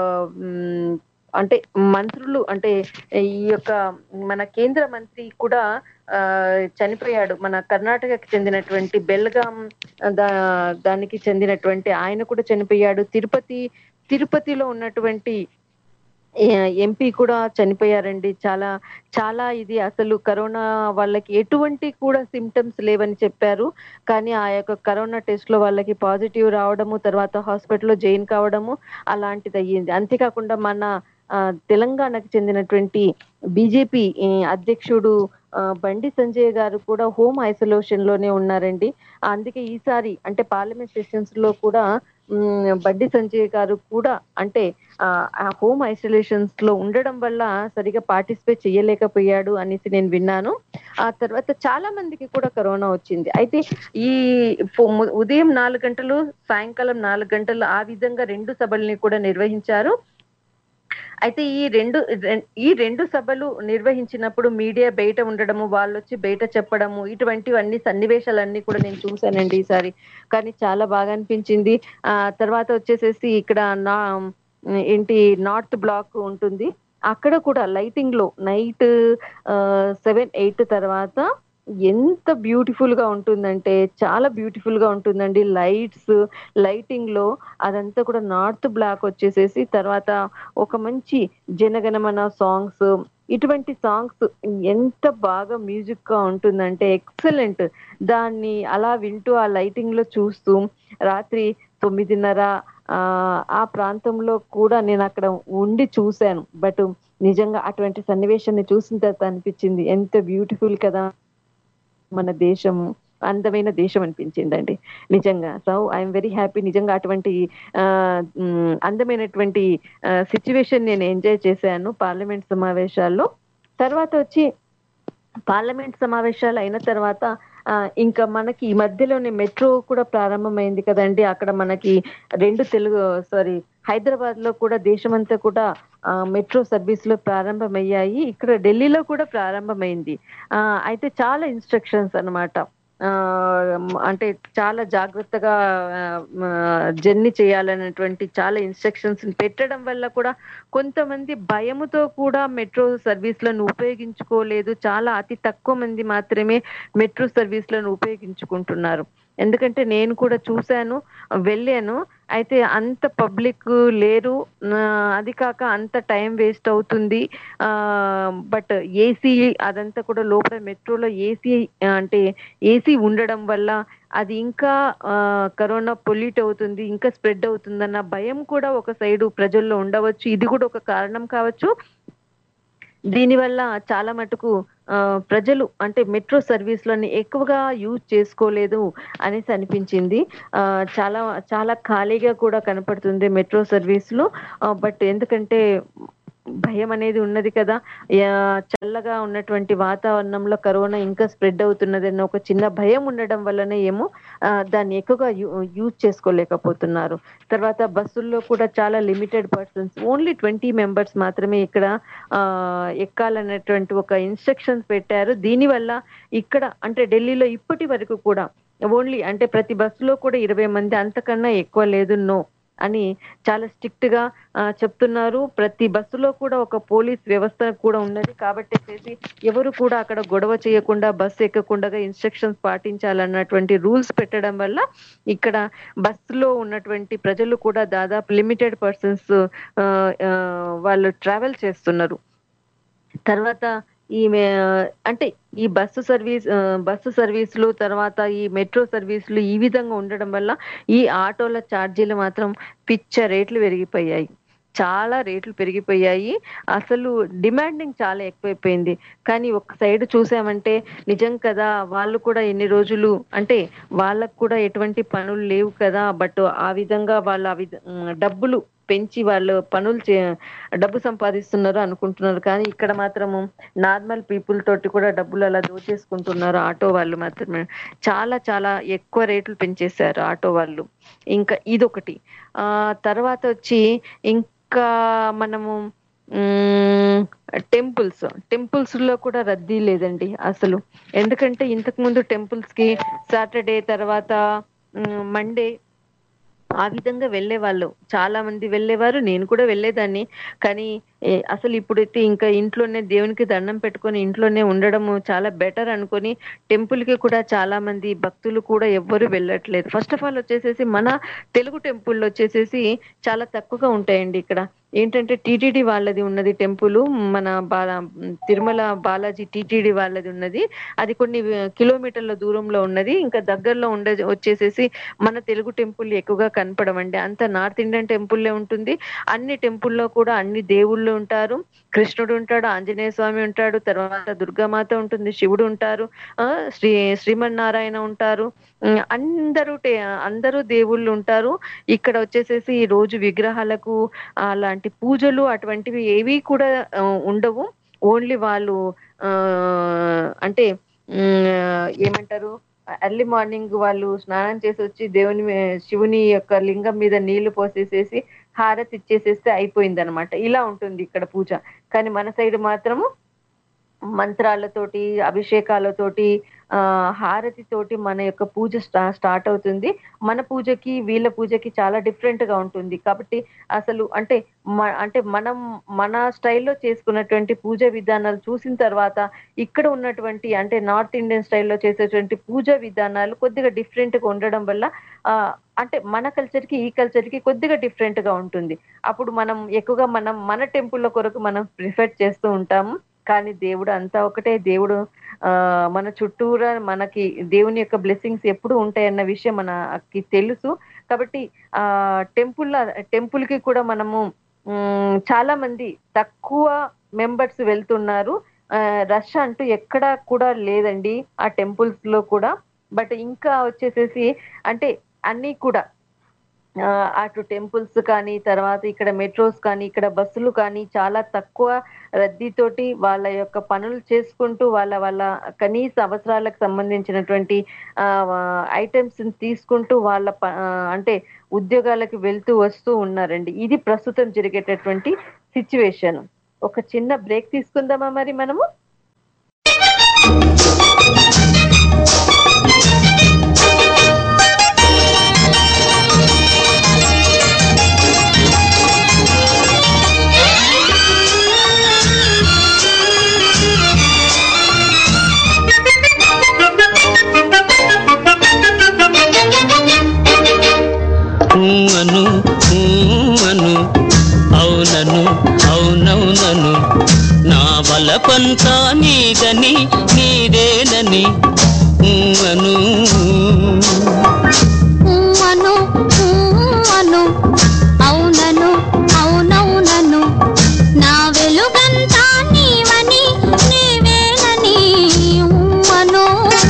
అంటే మంత్రులు అంటే ఈ యొక్క మన కేంద్ర మంత్రి కూడా ఆ చనిపోయాడు. మన కర్ణాటకకి చెందినటువంటి బెల్గాం దా దానికి చెందినటువంటి ఆయన కూడా చనిపోయాడు. తిరుపతి తిరుపతిలో ఉన్నటువంటి ఎంపీ కూడా చనిపోయారండి. చాలా చాలా ఇది అసలు కరోనా వాళ్ళకి ఎటువంటి కూడా సిమ్టమ్స్ లేవని చెప్పారు. కానీ ఆ యొక్క కరోనా టెస్ట్ లో వాళ్ళకి పాజిటివ్ రావడము, తర్వాత హాస్పిటల్లో జాయిన్ కావడము అలాంటిది అయ్యింది. అంతేకాకుండా మన తెలంగాణకు చెందినటువంటి బీజేపీ అధ్యక్షుడు బండి సంజయ్ గారు కూడా హోమ్ ఐసోలేషన్ లోనే ఉన్నారండి. అందుకే ఈసారి అంటే పార్లమెంట్ సెషన్స్ లో కూడా బండి సంజయ్ గారు కూడా అంటే ఆ హోమ్ ఐసోలేషన్స్ లో ఉండడం వల్ల సరిగా పార్టిసిపేట్ చేయలేకపోయాడు అనేసి నేను విన్నాను. ఆ తర్వాత చాలా మందికి కూడా కరోనా వచ్చింది. అయితే ఈ ఉదయం నాలుగు గంటలు సాయంకాలం నాలుగు గంటలు ఆ విధంగా రెండు సభల్ని కూడా నిర్వహించారు. అయితే ఈ రెండు ఈ రెండు సభలు నిర్వహించినప్పుడు మీడియా బయట ఉండడము, వాళ్ళు వచ్చి బయట చెప్పడము, ఇటువంటివన్నీ సన్నివేశాలన్నీ కూడా నేను చూశానండి ఈసారి. కానీ చాలా బాగా అనిపించింది. ఆ తర్వాత వచ్చేసేసి ఇక్కడ నా ఏంటి నార్త్ బ్లాక్ ఉంటుంది, అక్కడ కూడా లైటింగ్ లో నైట్ సెవెన్ ఎయిట్ తర్వాత ఎంత బ్యూటిఫుల్ గా ఉంటుందంటే చాలా బ్యూటిఫుల్ గా ఉంటుందండి. లైట్స్ లైటింగ్ లో అదంతా కూడా నార్త్ బ్లాక్ వచ్చేసేసి తర్వాత ఒక మంచి జనగణమన సాంగ్స్, ఇటువంటి సాంగ్స్ ఎంత బాగా మ్యూజిక్ గా ఉంటుందంటే ఎక్సలెంట్. దాన్ని అలా వింటూ ఆ లైటింగ్ లో చూస్తూ రాత్రి తొమ్మిదిన్నర ఆ ఆ ప్రాంతంలో కూడా నేను అక్కడ ఉండి చూశాను. బట్ నిజంగా అటువంటి సన్నివేశాన్ని చూసిన తర్వాత అనిపించింది ఎంత బ్యూటిఫుల్ కదా మన దేశము, అందమైన దేశం అనిపించిందండి నిజంగా. So I'm very happy. నిజంగా అటువంటి ఆ అందమైనటువంటి సిచ్యువేషన్ నేను ఎంజాయ్ చేశాను పార్లమెంట్ సమావేశాల్లో. తర్వాత వచ్చి పార్లమెంట్ సమావేశాలు అయిన తర్వాత ఆ ఇంకా మనకి ఈ మధ్యలోనే మెట్రో కూడా ప్రారంభమైంది కదండి. అక్కడ మనకి రెండు తెలుగు సారీ హైదరాబాద్ లో కూడా దేశమంతా కూడా ఆ మెట్రో సర్వీసులు ప్రారంభమయ్యాయి. ఇక్కడ ఢిల్లీలో కూడా ప్రారంభమైంది. ఆ అయితే చాలా ఇన్స్ట్రక్షన్స్ అన్నమాట. ఆ అంటే చాలా జాగ్రత్తగా జర్నీ చేయాలనేటువంటి చాలా ఇన్స్ట్రక్షన్స్ పెట్టడం వల్ల కూడా కొంతమంది భయముతో కూడా మెట్రో సర్వీసులను ఉపయోగించుకోలేదు. చాలా అతి తక్కువ మంది మాత్రమే మెట్రో సర్వీసులను ఉపయోగించుకుంటున్నారు. ఎందుకంటే నేను కూడా చూశాను, వెళ్ళాను. అయితే అంత పబ్లిక్ లేరు, అది కాక అంత టైం వేస్ట్ అవుతుంది. బట్ ఏసీ అదంతా కూడా లోపల మెట్రోలో ఏసీ అంటే ఏసీ ఉండడం వల్ల అది ఇంకా కరోనా పొల్యూట్ అవుతుంది, ఇంకా స్ప్రెడ్ అవుతుందన్న భయం కూడా ఒక సైడు ప్రజల్లో ఉండవచ్చు. ఇది కూడా ఒక కారణం కావచ్చు. దీనివల్ల చాలా మటుకు ప్రజలు అంటే మెట్రో సర్వీస్లని ఎక్కువగా యూజ్ చేసుకోలేదు అనేసి అనిపించింది. చాలా చాలా ఖాళీగా కూడా కనపడుతుంది మెట్రో సర్వీస్లో. బట్ ఎందుకంటే భయం అనేది ఉన్నది కదా, చల్లగా ఉన్నటువంటి వాతావరణంలో కరోనా ఇంకా స్ప్రెడ్ అవుతున్నది అన్న ఒక చిన్న భయం ఉండడం వల్లనే ఏమో దాన్ని ఎక్కువగా యూజ్ చేసుకోలేకపోతున్నారు. తర్వాత బస్సుల్లో కూడా చాలా limited persons, only twenty members మాత్రమే ఇక్కడ ఆ ఎక్కాలన్నటువంటి ఒక ఇన్స్ట్రక్షన్స్ పెట్టారు. దీనివల్ల ఇక్కడ అంటే ఢిల్లీలో ఇప్పటి వరకు కూడా ఓన్లీ అంటే ప్రతి బస్సులో కూడా ఇరవై మంది, అంతకన్నా ఎక్కువ లేదు నో అని చాలా స్ట్రిక్ట్ గా చెప్తున్నారు. ప్రతి బస్సులో కూడా ఒక పోలీస్ వ్యవస్థ కూడా ఉన్నది. కాబట్టి చేసి ఎవరు కూడా అక్కడ గొడవ చేయకుండా బస్సు ఎక్కకుండా ఇన్స్ట్రక్షన్స్ పాటించాలన్నటువంటి రూల్స్ పెట్టడం వల్ల ఇక్కడ బస్సులో ఉన్నటువంటి ప్రజలు కూడా దాదాపు లిమిటెడ్ పర్సన్స్ వాళ్ళు ట్రావెల్ చేస్తున్నారు. తర్వాత ఈ అంటే ఈ బస్సు సర్వీస్ బస్సు సర్వీసులు తర్వాత ఈ మెట్రో సర్వీసులు ఈ విధంగా ఉండడం వల్ల ఈ ఆటోల ఛార్జీలు మాత్రం పిచ్చ రేట్లు పెరిగిపోయాయి, చాలా రేట్లు పెరిగిపోయాయి. అసలు డిమాండింగ్ చాలా ఎక్కువైపోయింది. కానీ ఒక సైడ్ చూసామంటే నిజం కదా, వాళ్ళు కూడా ఎన్ని రోజులు అంటే వాళ్ళకు కూడా ఎటువంటి పనులు లేవు కదా, బట్ ఆ విధంగా వాళ్ళు ఆ విధ డబ్బులు పెంచి వాళ్ళు పనులు చే డబ్బు సంపాదిస్తున్నారు అనుకుంటున్నారు. కానీ ఇక్కడ మాత్రము నార్మల్ పీపుల్ తోటి కూడా డబ్బులు అలా దోచేసుకుంటున్నారు ఆటో వాళ్ళు మాత్రమే. చాలా చాలా ఎక్కువ రేట్లు పెంచేశారు ఆటో వాళ్ళు. ఇంకా ఇదొకటి. ఆ తర్వాత వచ్చి ఇంకా మనము టెంపుల్స్ టెంపుల్స్ లో కూడా రద్దీ లేదండి అసలు. ఎందుకంటే ఇంతకు ముందు టెంపుల్స్ కి సాటర్డే తర్వాత మండే ఆ విధంగా వెళ్ళేవాళ్ళు, చాలా మంది వెళ్ళేవారు, నేను కూడా వెళ్ళేదాన్ని. కానీ అసలు ఇప్పుడైతే ఇంకా ఇంట్లోనే దేవునికి దండం పెట్టుకొని ఇంట్లోనే ఉండడము చాలా బెటర్ అనుకొని టెంపుల్ కి కూడా చాలా మంది భక్తులు కూడా ఎవ్వరు వెళ్ళట్లేదు. ఫస్ట్ ఆఫ్ ఆల్ వచ్చేసేసి మన తెలుగు టెంపుల్ వచ్చేసేసి చాలా తక్కువగా ఉంటాయండి. ఇక్కడ ఏంటంటే టీటీడీ వాళ్ళది ఉన్నది టెంపుల్, మన బాలా తిరుమల బాలాజీ టీటీడీ వాళ్ళది ఉన్నది. అది కొన్ని కిలోమీటర్ల దూరంలో ఉన్నది. ఇంకా దగ్గరలో ఉండే వచ్చేసేసి మన తెలుగు టెంపుల్ ఎక్కువగా కనపడమండి. అంత నార్త్ ఇండియన్ టెంపుల్లే ఉంటుంది. అన్ని టెంపుల్లో కూడా అన్ని దేవుళ్ళు ఉంటారు. కృష్ణుడు ఉంటాడు, ఆంజనేయ స్వామి ఉంటాడు, తర్వాత దుర్గామాత ఉంటుంది, శివుడు ఉంటారు, ఆ శ్రీ శ్రీమన్నారాయణ ఉంటారు, అందరూ అందరూ దేవుళ్ళు ఉంటారు. ఇక్కడ వచ్చేసేసి ఈ రోజు విగ్రహాలకు అలాంటి పూజలు అటువంటివి ఏవి కూడా ఉండవు. ఓన్లీ వాళ్ళు ఆ అంటే ఏమంటారు ఎర్లీ మార్నింగ్ వాళ్ళు స్నానం చేసి వచ్చి దేవుని శివుని యొక్క లింగం మీద నీళ్లు పోసేసేసి హారతి ఇచ్చేసేస్తే అయిపోయింది అనమాట. ఇలా ఉంటుంది ఇక్కడ పూజ. కానీ మన సైడ్ మాత్రము మంత్రాలతోటి అభిషేకాలతోటి ఆ హారతి తోటి మన యొక్క పూజ స్టా స్టార్ట్ అవుతుంది. మన పూజకి వీళ్ళ పూజకి చాలా డిఫరెంట్ గా ఉంటుంది. కాబట్టి అసలు అంటే అంటే మనం మన స్టైల్లో చేసుకున్నటువంటి పూజ విధానాలు చూసిన తర్వాత ఇక్కడ ఉన్నటువంటి అంటే నార్త్ ఇండియన్ స్టైల్లో చేసేటువంటి పూజ విధానాలు కొద్దిగా డిఫరెంట్ గా ఉండడం వల్ల ఆ అంటే మన కల్చర్ కి ఈ కల్చర్ కి కొద్దిగా డిఫరెంట్ గా ఉంటుంది. అప్పుడు మనం ఎక్కువగా మనం మన టెంపుల్ కొరకు మనం ప్రిఫర్ చేస్తూ ఉంటాము. కానీ దేవుడు అంతా ఒకటే. దేవుడు ఆ మన చుట్టూరా మనకి దేవుని యొక్క బ్లెస్సింగ్స్ ఎప్పుడు ఉంటాయన్న విషయం మనకి తెలుసు. కాబట్టి ఆ టెంపుల్ టెంపుల్ కి కూడా మనము చాలా మంది తక్కువ మెంబర్స్ వెళ్తున్నారు. రష్ అంటూ ఎక్కడా కూడా లేదండి ఆ టెంపుల్స్ లో కూడా. బట్ ఇంకా వచ్చేసేసి అంటే అన్ని కూడా అటు టెంపుల్స్ కానీ తర్వాత ఇక్కడ మెట్రోస్ కానీ ఇక్కడ బస్సులు కానీ చాలా తక్కువ రద్దీతోటి వాళ్ళ యొక్క పనులు చేసుకుంటూ వాళ్ళ వాళ్ళ కనీస అవసరాలకు సంబంధించినటువంటి ఆ ఐటమ్స్ తీసుకుంటూ వాళ్ళ అంటే ఉద్యోగాలకు వెళ్తూ వస్తూ ఉన్నారండి. ఇది ప్రస్తుతం జరిగేటటువంటి సిచ్యువేషన్. ఒక చిన్న బ్రేక్ తీసుకుందామా మరి మనము? వలపంతా నీదని నీదేనని అను అను అను అవునను అవునవునను నా వెలుగంతా నీవని నీవేనని అను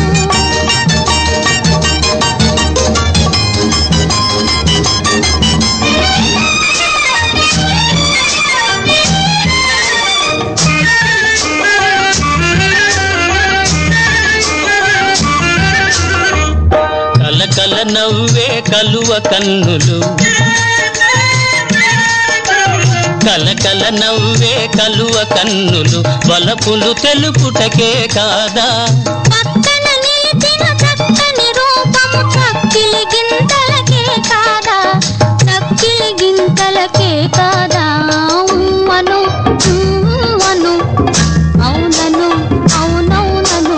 కల నవ్వే కలువ కన్నులు కలకల నవ్వే కలువ కన్నులు వలపులు తెలుపుటకే కాదా పక్కన నిలిచిన చక్కని రూపము చక్కిలి గింతలకే కాదా చక్కిలి గింతలకే కాదా అను అను అవునను అవునవునను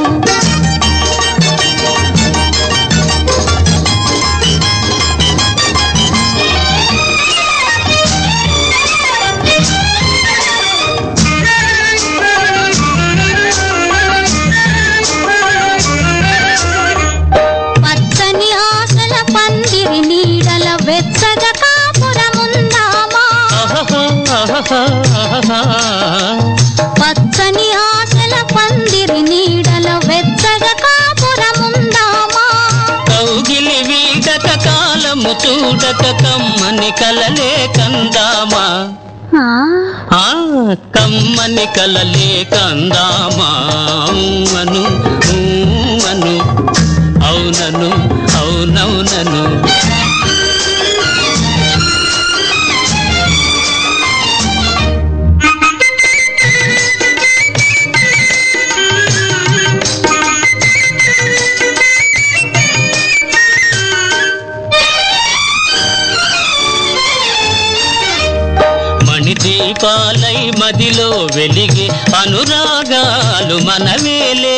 పచ్చని ఆశల పందిరి నీడల వెచ్చగ కాపురముందామా కౌగిలి వీడక కాలము చూడక కమ్మని కలలే కందామా ఆ కమ్మని కలలే కందామా అను అను అవునను అవునవునను దీపాలై మదిలో వెలిగే అనురాగాలు మనవేలే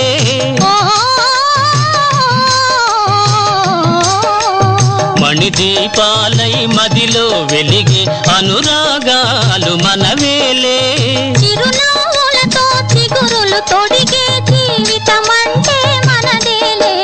మణి దీపాలై మదిలో వెలిగే అనురాగాలు మనవేలే చిరునవ్వులతో చిగురులు తొడిగే జీవితమంటే మనదేలే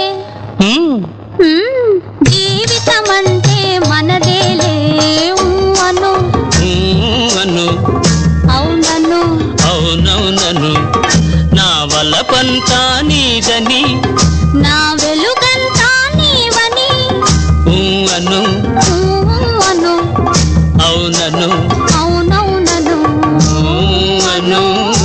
జీవితమంటే మనదేలే అను అను అవునను అవునవునను నా వలపంతా నీదని నా వెలుగంతా నీవని అను అను అవునను అవునవునను అను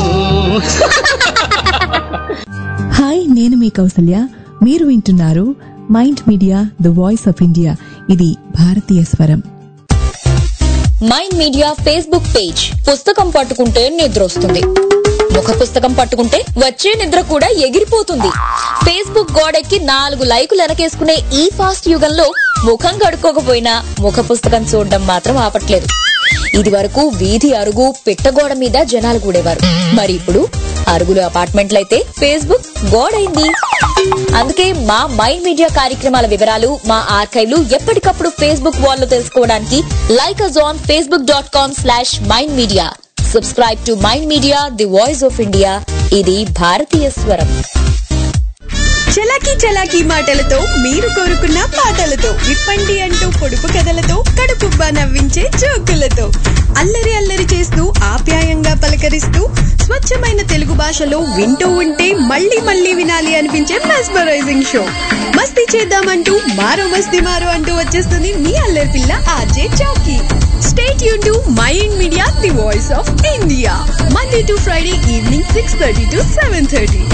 హాయ్, నేను మీ కౌసల్య. మీరు వింటున్నారు mind media the voice of India. ఇది భారతీయ స్వరం. Mind media Facebook page. పుస్తకం పట్టుకుంటే నిద్ర వస్తుంది, ముఖ పుస్తకం పట్టుకుంటే వచ్చే నిద్ర కూడా ఎగిరిపోతుంది. ఫేస్బుక్ గోడెక్కి నాలుగు లైకులు వెనకేసుకునే ఈ ఫాస్ట్ యుగంలో ముఖం కడుక్కోకపోయినా ముఖ పుస్తకం చూడడం మాత్రం ఆపట్లేదు. ఇది వరకు వీధి అరుగు పిట్టగోడ మీద జనాలు కూడేవారు. మరి ఇప్పుడు అరుగులు అపార్ట్మెంట్లయితే ఫేస్బుక్ గోడైంది. అందుకే మా మైండ్ మీడియా కార్యక్రమాల వివరాలు, మా ఆర్కైవ్లు ఎప్పటికప్పుడు ఫేస్బుక్ వాల్లో తెలుసుకోవడానికి like us on Facebook dot com slash mind media. Subscribe to mind media the voice of India. ఇది భారతీయ స్వరం. చలాకీ చలాకీ మాటలతో మీరు కోరుకున్న పాటలతో విప్పండి అంటూ పొడుపు కథలతో కడుపుబ్బా నవ్వించే జోకులతో అల్లరి అల్లరి చేస్తూ ఆప్యాయంగా పలకరిస్తూ స్వచ్ఛమైన తెలుగు భాషలో వింటూ ఉంటే మళ్ళీ మళ్ళీ వినాలి అనిపించే మెస్మరైజింగ్ షో. మస్తీ చేద్దామంటూ మారో మస్తీ మారో అంటూ వచ్చేస్తుంది మీ అల్లరి పిల్ల RJ Chowki. Stay tune to mind media the voice of India, Monday to Friday evening six thirty to seven thirty.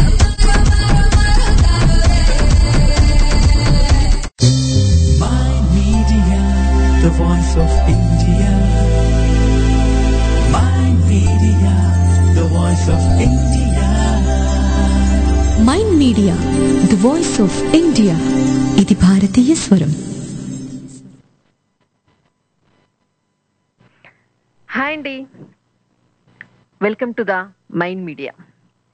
The voice of India. Mind Media, the voice of India. Mind media the voice of India. ఇది భారతీయ స్వరం. Hi అండి, welcome to the mind media.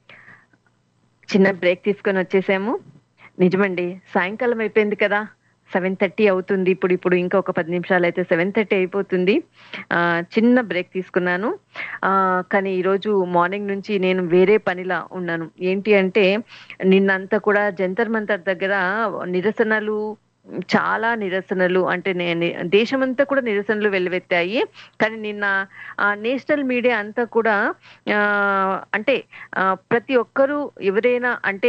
చిన్న break తీసుకొని వచ్చేసాము. నిజమండి, సాయంకాలం అయిపోయింది కదా. సెవెన్ థర్టీ అవుతుంది. ఇప్పుడు ఇప్పుడు ఇంకా ఒక పది నిమిషాలు అయితే సెవెన్ థర్టీ అయిపోతుంది. ఆ చిన్న బ్రేక్ తీసుకున్నాను. ఆ కానీ ఈరోజు మార్నింగ్ నుంచి నేను వేరే పనిలా ఉన్నాను. ఏంటి అంటే నిన్నంతా కూడా జంతర్ మంతర్ దగ్గర నిరసనలు, చాలా నిరసనలు, అంటే నేను దేశమంతా కూడా నిరసనలు వెల్లువెత్తాయి. కానీ నిన్న నేషనల్ మీడియా అంతా కూడా ఆ అంటే ప్రతి ఒక్కరూ ఎవరైనా అంటే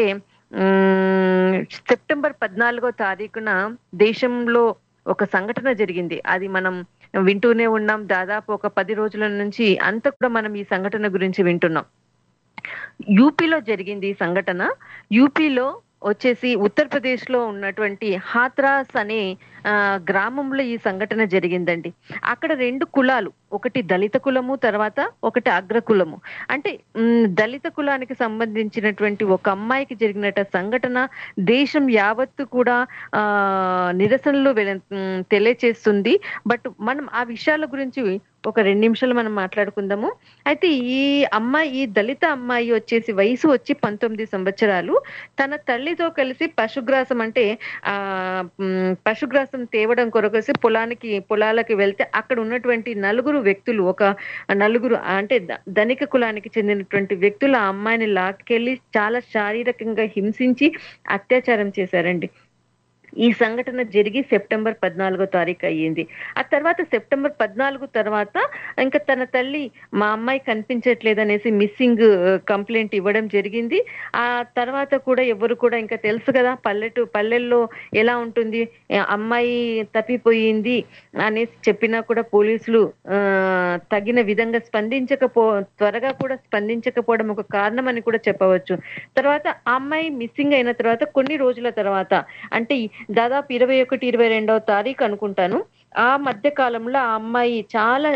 సెప్టెంబర్ పద్నాలుగో తారీఖున దేశంలో ఒక సంఘటన జరిగింది. అది మనం వింటూనే ఉన్నాం. దాదాపు ఒక పది రోజుల నుంచి అంతా కూడా మనం ఈ సంఘటన గురించి వింటున్నాం. యూపీలో జరిగింది ఈ సంఘటన. యూపీలో వచ్చేసి ఉత్తరప్రదేశ్ లో ఉన్నటువంటి హాత్రాస్ అనే గ్రామంలో ఈ సంఘటన జరిగిందండి. అక్కడ రెండు కులాలు, ఒకటి దళిత కులము, తర్వాత ఒకటి అగ్ర కులము. అంటే దళిత కులానికి సంబంధించినటువంటి ఒక అమ్మాయికి జరిగినట్టు సంఘటన దేశం యావత్తు కూడా ఆ నిరసనలు తెలియచేస్తుంది. బట్ మనం ఆ విషయాల గురించి ఒక రెండు నిమిషాలు మనం మాట్లాడుకుందాము. అయితే ఈ అమ్మాయి, ఈ దళిత అమ్మాయి వచ్చేసి వయసు వచ్చి పంతొమ్మిది సంవత్సరాలు. తన తల్లితో కలిసి పశుగ్రాసం అంటే ఆ పశుగ్రాసం తేవడం కొరకేసి పొలానికి పొలాలకి వెళ్తే అక్కడ ఉన్నటువంటి నలుగురు వ్యక్తులు, ఒక నలుగురు అంటే ధనిక కులానికి చెందినటువంటి వ్యక్తులు ఆ అమ్మాయిని లాక్కెళ్లి చాలా శారీరకంగా హింసించి అత్యాచారం చేశారండి. ఈ సంఘటన జరిగి సెప్టెంబర్ పద్నాలుగో తారీఖు అయ్యింది. ఆ తర్వాత సెప్టెంబర్ పద్నాలుగు తర్వాత ఇంకా తన తల్లి మా అమ్మాయి కనిపించట్లేదు అనేసి మిస్సింగ్ కంప్లైంట్ ఇవ్వడం జరిగింది. ఆ తర్వాత కూడా ఎవరు కూడా ఇంకా తెలుసు కదా పల్లెటూ పల్లెల్లో ఎలా ఉంటుంది, అమ్మాయి తప్పిపోయింది అనేసి చెప్పినా కూడా పోలీసులు ఆ తగిన విధంగా స్పందించకపో త్వరగా కూడా స్పందించకపోవడం ఒక కారణం అని కూడా చెప్పవచ్చు. తర్వాత ఆ అమ్మాయి మిస్సింగ్ అయిన తర్వాత కొన్ని రోజుల తర్వాత అంటే దాదాపు ఇరవై ఒకటి ఇరవై రెండవ తారీఖు అనుకుంటాను, ఆ మధ్య కాలంలో ఆ అమ్మాయి చాలా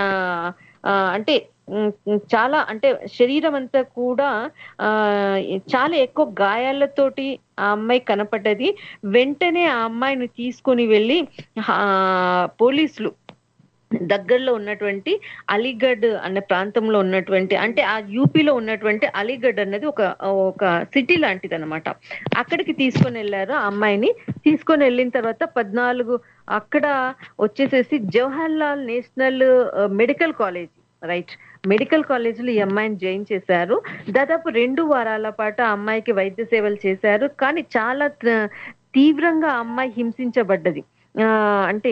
అంటే చాలా అంటే శరీరం అంతా కూడా ఆ చాలా ఎక్కువ గాయాలతోటి ఆ అమ్మాయి కనపడ్డది. వెంటనే ఆ అమ్మాయిని తీసుకొని వెళ్ళి ఆ పోలీసులు దగ్గరలో ఉన్నటువంటి అలీగఢ్ అనే ప్రాంతంలో ఉన్నటువంటి అంటే ఆ యూపీలో ఉన్నటువంటి అలీగఢ్ అనేది ఒక ఒక సిటీ లాంటిది అనమాట. అక్కడికి తీసుకొని వెళ్ళారు. ఆ అమ్మాయిని తీసుకొని వెళ్ళిన తర్వాత పద్నాలుగు అక్కడ వచ్చేసేసి Jawahar Lal national medical college right medical కాలేజీలో ఈ అమ్మాయిని జాయిన్ చేశారు. దాదాపు రెండు వారాల పాటు ఆ అమ్మాయికి వైద్య సేవలు చేశారు. కానీ చాలా తీవ్రంగా ఆ అమ్మాయి హింసించబడ్డది. ఆ అంటే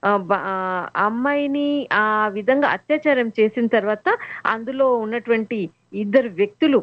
అమ్మాయిని ఆ విధంగా అత్యాచారం చేసిన తర్వాత అందులో ఉన్నటువంటి ఇద్దరు వ్యక్తులు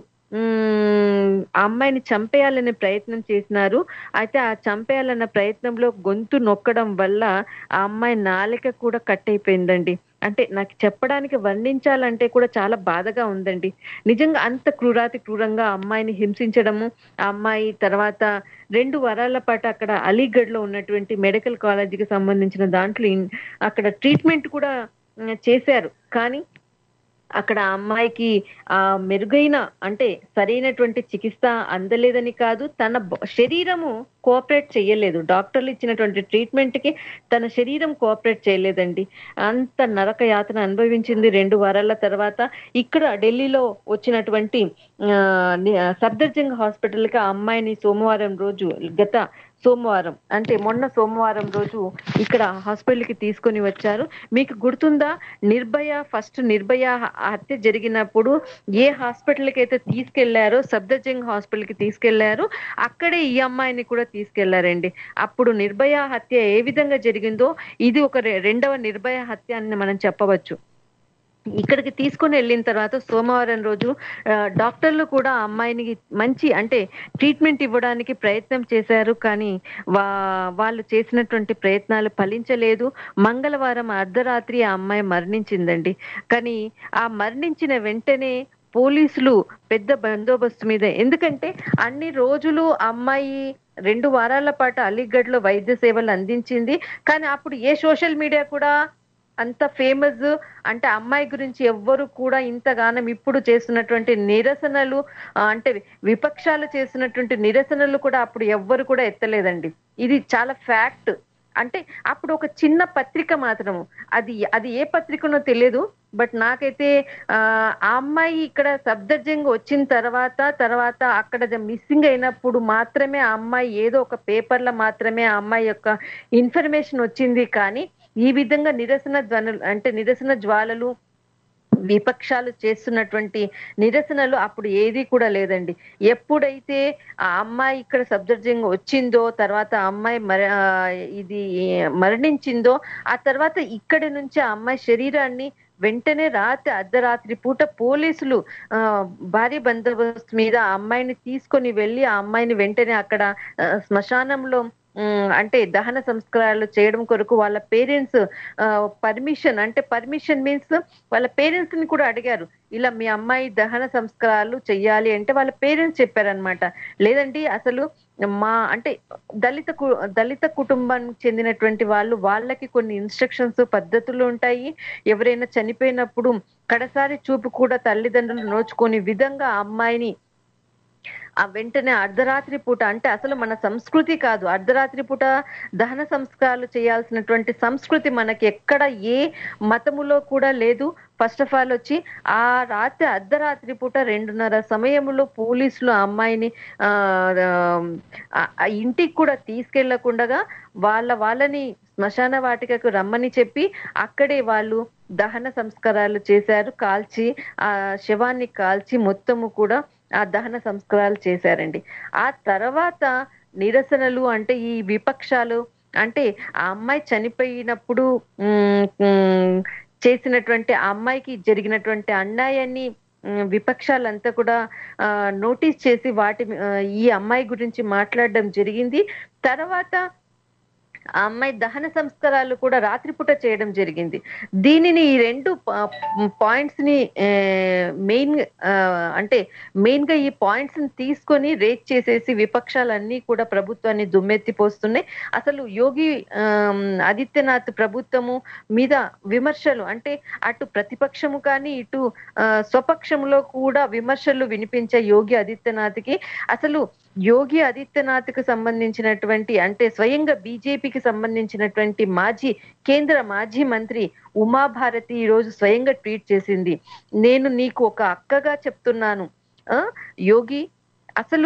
ఆ అమ్మాయిని చంపేయాలనే ప్రయత్నం చేసినారు. అయితే ఆ చంపేయాలన్న ప్రయత్నంలో గొంతు నొక్కడం వల్ల ఆ అమ్మాయి నాలిక కూడా కట్ అయిపోయిందండి. అంటే నాకు చెప్పడానికి వర్ణించాలంటే కూడా చాలా బాధగా ఉందండి. నిజంగా అంత క్రూరాతి క్రూరంగా అమ్మాయిని హింసించడము. ఆ అమ్మాయి తర్వాత రెండు వారాల పాటు అక్కడ అలీగఢ్ లో ఉన్నటువంటి మెడికల్ కాలేజీకి సంబంధించిన దాంట్లో అక్కడ ట్రీట్మెంట్ కూడా చేశారు. కానీ అక్కడ ఆ అమ్మాయికి ఆ మెరుగైన అంటే సరైనటువంటి చికిత్స అందలేదని కాదు, తన శరీరము కోఆపరేట్ చేయలేదు. డాక్టర్లు ఇచ్చినటువంటి ట్రీట్మెంట్ కి తన శరీరం కోఆపరేట్ చేయలేదండి. అంత నరక యాతన అనుభవించింది. రెండు వారాల తర్వాత ఇక్కడ ఢిల్లీలో వచ్చినటువంటి ఆ సఫ్దర్జంగ్ హాస్పిటల్ కి ఆ అమ్మాయిని సోమవారం రోజు గత సోమవారం అంటే మొన్న సోమవారం రోజు ఇక్కడ హాస్పిటల్ కి తీసుకొని వచ్చారు. మీకు గుర్తుందా, నిర్భయ ఫస్ట్ నిర్భయ హత్య జరిగినప్పుడు ఏ హాస్పిటల్ కి అయితే తీసుకెళ్లారో సఫ్దర్జంగ్ హాస్పిటల్ కి తీసుకెళ్లారు, అక్కడే ఈ అమ్మాయిని కూడా తీసుకెళ్లారండి. అప్పుడు నిర్భయ హత్య ఏ విధంగా జరిగిందో ఇది ఒక రెండవ నిర్భయ హత్య అని మనం చెప్పవచ్చు. ఇక్కడికి తీసుకొని వెళ్ళిన తర్వాత సోమవారం రోజు డాక్టర్లు కూడా అమ్మాయిని మంచి అంటే ట్రీట్మెంట్ ఇవ్వడానికి ప్రయత్నం చేశారు. కానీ వా వాళ్ళు చేసినటువంటి ప్రయత్నాలు ఫలించలేదు. మంగళవారం అర్ధరాత్రి ఆ అమ్మాయి మరణించిందండి. కానీ ఆ మరణించిన వెంటనే పోలీసులు పెద్ద బందోబస్తు మీద, ఎందుకంటే అన్ని రోజులు అమ్మాయి రెండు వారాల పాటు అలీగఢ్ లో వైద్య సేవలు అందించింది. కానీ అప్పుడు ఏ సోషల్ మీడియా కూడా అంత ఫేమస్ అంటే అమ్మాయి గురించి ఎవ్వరు కూడా ఇంతగానం ఇప్పుడు చేస్తున్నటువంటి నిరసనలు అంటే విపక్షాలు చేస్తున్నటువంటి నిరసనలు కూడా అప్పుడు ఎవ్వరు కూడా ఎత్తలేదండి. ఇది చాలా ఫ్యాక్ట్. అంటే అప్పుడు ఒక చిన్న పత్రిక మాత్రము, అది అది ఏ పత్రికనో తెలియదు, బట్ నాకైతే ఆ అమ్మాయి ఇక్కడ సబ్దర్జంగా వచ్చిన తర్వాత తర్వాత అక్కడ మిస్సింగ్ అయినప్పుడు మాత్రమే ఆ అమ్మాయి ఏదో ఒక పేపర్లో మాత్రమే ఆ అమ్మాయి యొక్క ఇన్ఫర్మేషన్ వచ్చింది. కానీ ఈ విధంగా నిరసన ధ్వనులు అంటే నిరసన జ్వాలలు విపక్షాలు చేస్తున్నటువంటి నిరసనలు అప్పుడు ఏది కూడా లేదండి. ఎప్పుడైతే ఆ అమ్మాయి ఇక్కడ సబ్దర్జంగా వచ్చిందో, తర్వాత ఆ అమ్మాయి మర ఇది మరణించిందో, ఆ తర్వాత ఇక్కడి నుంచి ఆ అమ్మాయి శరీరాన్ని వెంటనే రాత్రి అర్ధరాత్రి పూట పోలీసులు ఆ భారీ బందోబస్తు మీద ఆ అమ్మాయిని తీసుకొని వెళ్ళి ఆ అమ్మాయిని వెంటనే అక్కడ శ్మశానంలో అంటే దహన సంస్కారాలు చేయడం కొరకు వాళ్ళ పేరెంట్స్ పర్మిషన్ అంటే పర్మిషన్ మీన్స్ వాళ్ళ పేరెంట్స్ ని కూడా అడిగారు, ఇలా మీ అమ్మాయి దహన సంస్కారాలు చెయ్యాలి అంటే వాళ్ళ పేరెంట్స్ చెప్పారనమాట. లేదండి అసలు మా అంటే దళిత దళిత కుటుంబానికి చెందినటువంటి వాళ్ళు, వాళ్ళకి కొన్ని ఇన్స్ట్రక్షన్స్ పద్ధతులు ఉంటాయి. ఎవరైనా చనిపోయినప్పుడు కడసారి చూపు కూడా తల్లిదండ్రులు నోచుకొని విధంగా ఆ అమ్మాయిని ఆ వెంటనే అర్ధరాత్రి పూట అంటే అసలు మన సంస్కృతి కాదు, అర్ధరాత్రి పూట దహన సంస్కారాలు చేయాల్సినటువంటి సంస్కృతి మనకి ఎక్కడ ఏ మతములో కూడా లేదు. ఫస్ట్ ఆఫ్ ఆల్ వచ్చి ఆ రాత్రి అర్ధరాత్రి పూట రెండున్నర సమయంలో పోలీసులు ఆ అమ్మాయిని ఆ ఇంటికి కూడా తీసుకెళ్లకుండా వాళ్ళ వాళ్ళని శ్మశాన వాటికకు రమ్మని చెప్పి అక్కడే వాళ్ళు దహన సంస్కారాలు చేశారు. కాల్చి ఆ శవాన్ని కాల్చి మొత్తము కూడా ఆ దహన సంస్కారాలు చేశారండి. ఆ తర్వాత నిరసనలు అంటే ఈ విపక్షాలు అంటే ఆ అమ్మాయి చనిపోయినప్పుడు చేసినటువంటి ఆ అమ్మాయికి జరిగినటువంటి అన్యాయాన్ని విపక్షాలంతా కూడా ఆ నోటీస్ చేసి వాటి ఈ అమ్మాయి గురించి మాట్లాడడం జరిగింది. తర్వాత ఆ అమ్మాయి దహన సంస్కారాలు కూడా రాత్రిపూట చేయడం జరిగింది. దీనిని ఈ రెండు పాయింట్స్ ని మెయిన్ అంటే మెయిన్ గా ఈ పాయింట్స్ ని తీసుకొని రేట్ చేసేసి విపక్షాలన్నీ కూడా ప్రభుత్వాన్ని దుమ్మెత్తిపోస్తున్నాయి. అసలు యోగి ఆదిత్యనాథ్ ప్రభుత్వము మీద విమర్శలు అంటే అటు ప్రతిపక్షము కానీ ఇటు స్వపక్షములో కూడా విమర్శలు వినిపించే యోగి ఆదిత్యనాథ్ కి అసలు యోగి ఆదిత్యనాథ్ కు సంబంధించినటువంటి అంటే స్వయంగా బీజేపీకి సంబంధించినటువంటి మాజీ కేంద్ర మాజీ మంత్రి ఉమాభారతి ఈ రోజు స్వయంగా ట్వీట్ చేసింది, నేను నీకు ఒక అక్కగా చెప్తున్నాను ఆ యోగి, అసలు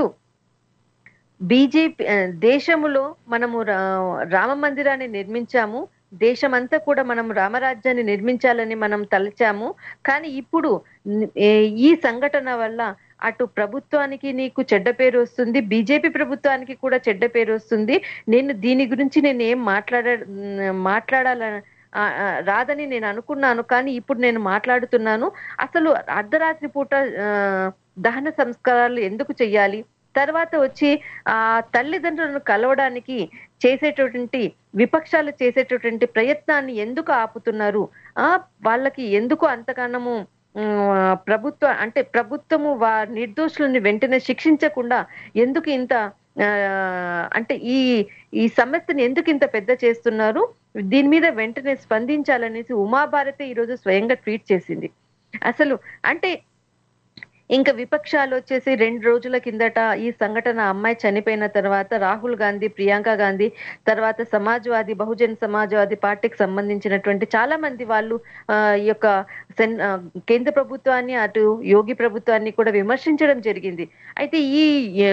బీజేపీ దేశములో మనము రామ మందిరాన్ని నిర్మించాము, దేశమంతా కూడా మనం రామరాజ్యాన్ని నిర్మించాలని మనం తలచాము. కానీ ఇప్పుడు ఈ సంఘటన వల్ల అటు ప్రభుత్వానికి నీకు చెడ్డ పేరు వస్తుంది, బీజేపీ ప్రభుత్వానికి కూడా చెడ్డ పేరు వస్తుంది. నేను దీని గురించి నేను ఏం మాట్లాడ మాట్లాడాల రాదని నేను అనుకున్నాను, కానీ ఇప్పుడు నేను మాట్లాడుతున్నాను. అసలు అర్ధరాత్రి పూట దహన సంస్కారాలు ఎందుకు చెయ్యాలి? తర్వాత వచ్చి ఆ తల్లిదండ్రులను కలవడానికి చేసేటటువంటి విపక్షాలు చేసేటటువంటి ప్రయత్నాన్ని ఎందుకు ఆపుతున్నారు? ఆ వాళ్ళకి ఎందుకు అంతగానము ప్రభుత్వ అంటే ప్రభుత్వము వా నిర్దోషులని వెంటనే శిక్షించకుండా ఎందుకు ఇంత అంటే ఈ ఈ సమస్యను ఎందుకు ఇంత పెద్ద చేస్తున్నారు? దీని మీద వెంటనే స్పందించాలనేసి ఉమాభారతి ఈరోజు స్వయంగా ట్వీట్ చేసింది. అసలు అంటే ఇంకా విపక్షాలు వచ్చేసి రెండు రోజుల కిందట ఈ సంఘటన అమ్మాయి చనిపోయిన తర్వాత రాహుల్ గాంధీ, ప్రియాంక గాంధీ, తర్వాత సమాజ్వాదీ బహుజన్ సమాజ్వాదీ పార్టీకి సంబంధించినటువంటి చాలా మంది వాళ్ళు ఆ ఈ యొక్క కేంద్ర ప్రభుత్వాన్ని అటు యోగి ప్రభుత్వాన్ని కూడా విమర్శించడం జరిగింది. అయితే ఈ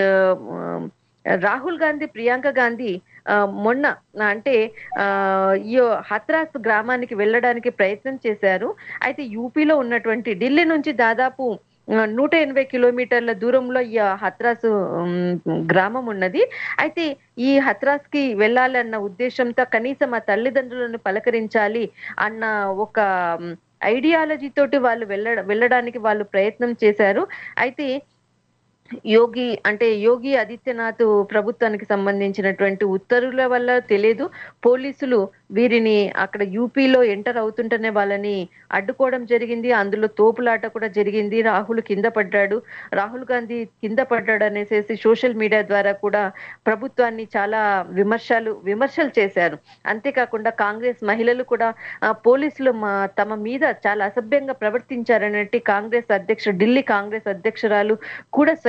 రాహుల్ గాంధీ, ప్రియాంక గాంధీ మొన్న అంటే ఆ ఈ హత్రాస్ గ్రామానికి వెళ్ళడానికి ప్రయత్నం చేశారు. అయితే యూపీలో ఉన్నటువంటి ఢిల్లీ నుంచి దాదాపు నూట ఎనభై కిలోమీటర్ల దూరంలో ఈ హత్రాస్ గ్రామం ఉన్నది. అయితే ఈ హత్రాస్ కి వెళ్ళాలన్న ఉద్దేశంతో కనీసం ఆ తల్లిదండ్రులను పలకరించాలి అన్న ఒక ఐడియాలజీ తోటి వాళ్ళు వెళ్ళ వెళ్ళడానికి వాళ్ళు ప్రయత్నం చేశారు. అయితే యోగి అంటే యోగి ఆదిత్యనాథ్ ప్రభుత్వానికి సంబంధించినటువంటి ఉత్తర్వుల వల్ల తెలియదు, పోలీసులు వీరిని అక్కడ యూపీలో ఎంటర్ అవుతుంటేనే వాళ్ళని అడ్డుకోవడం జరిగింది. అందులో తోపులాట కూడా జరిగింది. రాహుల్ కింద పడ్డాడు, రాహుల్ గాంధీ కింద పడ్డాడు అనేసి సోషల్ మీడియా ద్వారా కూడా ప్రభుత్వాన్ని చాలా విమర్శలు విమర్శలు చేశారు. అంతేకాకుండా కాంగ్రెస్ మహిళలు కూడా పోలీసులు తమ మీద చాలా అసభ్యంగా ప్రవర్తించారనేటి కాంగ్రెస్ అధ్యక్షుడు ఢిల్లీ కాంగ్రెస్ అధ్యక్షురాలు కూడా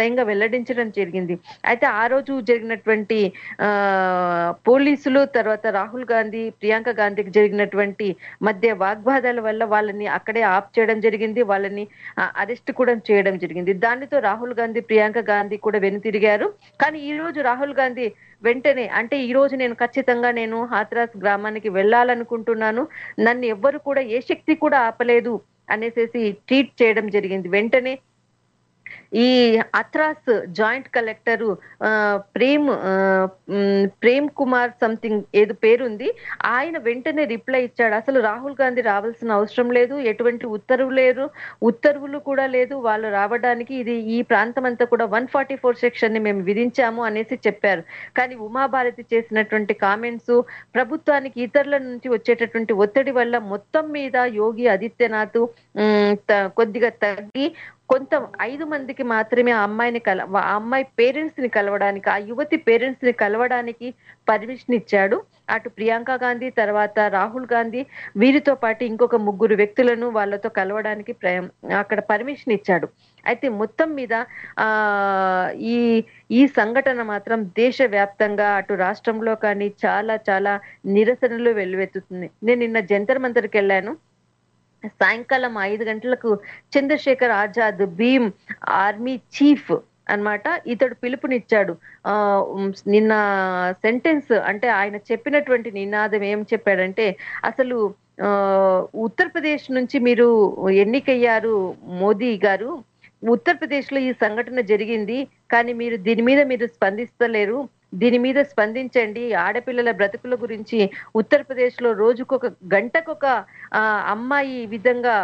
స్వయంగా వెల్లడించడం జరిగింది. అయితే ఆ రోజు జరిగినటువంటి ఆ పోలీసులు తర్వాత రాహుల్ గాంధీ ప్రియాంక గాంధీకి జరిగినటువంటి మధ్య వాగ్వాదాల వల్ల వాళ్ళని అక్కడే ఆప్ చేయడం జరిగింది, వాళ్ళని అరెస్ట్ కూడా చేయడం జరిగింది. దానితో రాహుల్ గాంధీ ప్రియాంక గాంధీ కూడా వెనుతిరిగారు. కానీ ఈ రోజు రాహుల్ గాంధీ వెంటనే అంటే ఈ రోజు నేను ఖచ్చితంగా నేను హాత్రాస్ గ్రామానికి వెళ్ళాలనుకుంటున్నాను, నన్ను ఎవ్వరు కూడా ఏ శక్తి కూడా ఆపలేదు అనేసి ట్వీట్ చేయడం జరిగింది. వెంటనే ఈ Hathras joint collector Prem Prem Kumar something ఏదో పేరుంది, ఆయన వెంటనే రిప్లై ఇచ్చాడు, అసలు రాహుల్ గాంధీ రావాల్సిన అవసరం లేదు, ఎటువంటి ఉత్తర్వులు లేరు ఉత్తర్వులు కూడా లేదు వాళ్ళు రావడానికి, ఇది ఈ ప్రాంతం అంతా కూడా వన్ ఫార్టీ ఫోర్ సెక్షన్ ని మేము విధించాము అనేసి చెప్పారు. కానీ ఉమాభారతి చేసినటువంటి కామెంట్స్ ప్రభుత్వానికి ఇతరుల నుంచి వచ్చేటటువంటి ఒత్తిడి వల్ల మొత్తం మీద యోగి ఆదిత్యనాథ్ కొద్దిగా తగ్గి కొంత ఐదు మందికి మాత్రమే ఆ అమ్మాయిని కల ఆ అమ్మాయి పేరెంట్స్ ని కలవడానికి ఆ యువతి పేరెంట్స్ ని కలవడానికి పర్మిషన్ ఇచ్చాడు. అటు ప్రియాంక గాంధీ తర్వాత రాహుల్ గాంధీ వీరితో పాటు ఇంకొక ముగ్గురు వ్యక్తులను వాళ్ళతో కలవడానికి అక్కడ పర్మిషన్ ఇచ్చాడు. అయితే మొత్తం మీద ఆ ఈ ఈ సంఘటన మాత్రం దేశవ్యాప్తంగా అటు రాష్ట్రంలో కానీ చాలా చాలా నిరసనలు వెల్లువెత్తుతుంది. నేను నిన్న జంతర్ మంతర్కి వెళ్ళాను. సాయంకాలం ఐదు గంటలకు చంద్రశేఖర్ ఆజాద్ భీమ్ ఆర్మీ చీఫ్ అన్నమాట ఇతడు పిలుపునిచ్చాడు. ఆ నిన్న సెంటెన్స్ అంటే ఆయన చెప్పినటువంటి నినాదం ఏం చెప్పాడంటే, అసలు ఆ ఉత్తరప్రదేశ్ నుంచి మీరు ఎన్నికయ్యారు మోదీ గారు, ఉత్తరప్రదేశ్ లో ఈ సంఘటన జరిగింది కానీ మీరు దీని మీద మీరు స్పందిస్తలేరు, దీని మీద స్పందించండి. ఆడపిల్లల బ్రతుకుల గురించి ఉత్తరప్రదేశ్ లో రోజుకొక గంటకొక ఆ అమ్మాయి ఈ విధంగా